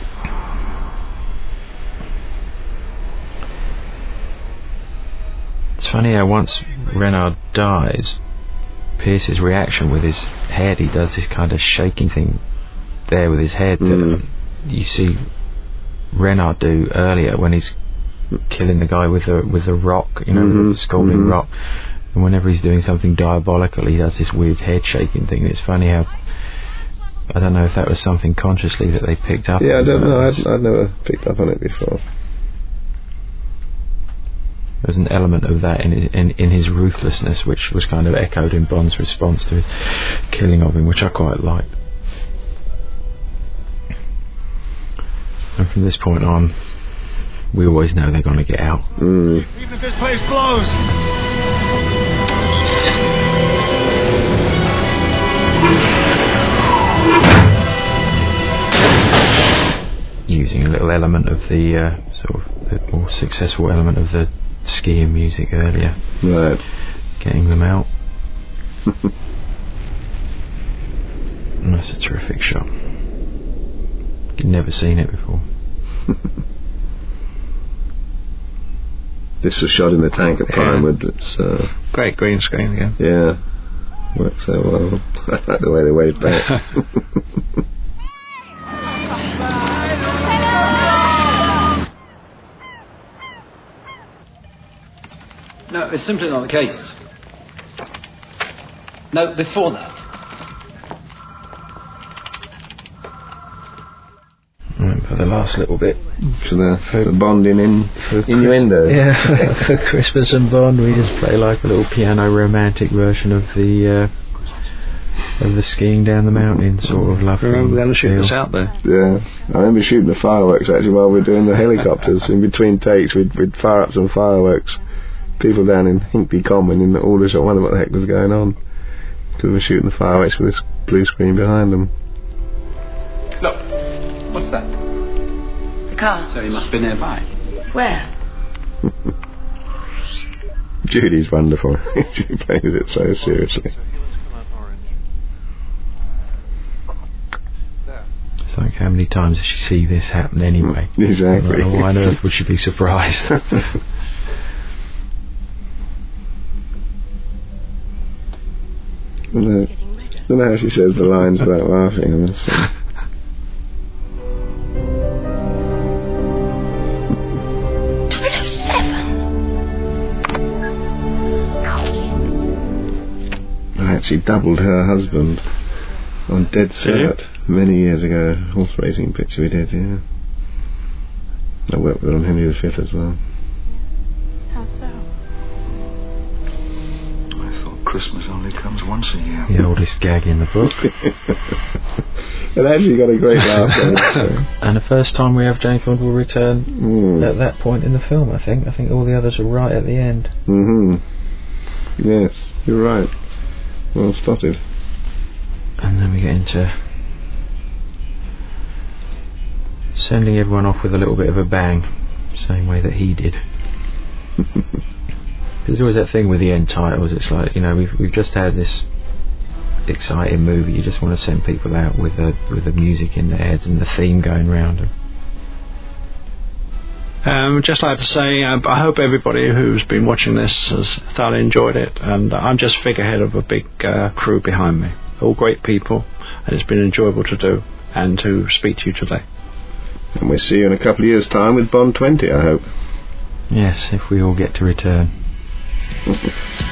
It's funny how once Renard dies, Pierce's reaction with his head, he does this kind of shaking thing there with his head Mm. that you see Renard do earlier when he's killing the guy with the with the rock, you know, Mhm, the scalding mhm. rock. And whenever he's doing something diabolical, he does this weird head shaking thing. It's funny how, I don't know if that was something consciously that they picked up Yeah, I on, don't but know. I'd, I'd never picked up on it before. There's an element of that in his, in, in his ruthlessness, which was kind of echoed in Bond's response to his killing of him, which I quite liked. And from this point on, we always know they're going to get out. Mm. Even if this place blows. Using a little element of the uh, sort of the more successful element of the skiing music earlier. Right. Getting them out. And that's a terrific shot. You've never seen it before. This was shot in the tank at Pinewood. It's uh, Great green screen again. yeah, works so well. I like the way they waved back. No, it's simply not the case. No, before that. Right, for the last little bit. For the, for the bonding in For innuendos. Yeah, for Christmas and Bond, we just play like a little piano romantic version of the uh, of the skiing down the mountain sort of love. I remember going to shoot feel. this out there. Yeah, I remember shooting the fireworks actually while we were doing the helicopters. In between takes, we'd, we'd fire up some fireworks. People down in Hinckley Common in the Aldershot wondered what the heck was going on because we were shooting the fireworks with this blue screen behind them. Look, what's that? The car. So he must be nearby. Where? Judy's wonderful. She plays it so seriously. It's like, how many times does she see this happen anyway? Exactly. Like, why on earth would she be surprised? I don't know, don't know how she says the lines without laughing. I must say. double oh seven. I actually doubled her husband on Dead Cert many years ago. Horse racing picture we did, yeah. I worked with her on Henry the Fifth as well. How so? I thought Christmas only comes once a year. The oldest gag in the book. It actually got a great laugh out of it. And the first time we have James Bond will return Mm. at that point in the film, I think. I think all the others are right at the end. Mm-hmm. Yes, you're right. Well spotted. And then we get into sending everyone off with a little bit of a bang, same way that he did. There's always that thing with the end titles. It's like, you know, we've we've just had this exciting movie. You just want to send people out with the with the music in their heads and the theme going round them. Um, just like to say, uh, I hope everybody who's been watching this has thoroughly enjoyed it, and I'm just figurehead of a big uh, crew behind me. All great people, and it's been enjoyable to do and to speak to you today. And we'll see you in a couple of years' time with Bond twenty, I hope. Yes, if we all get to return.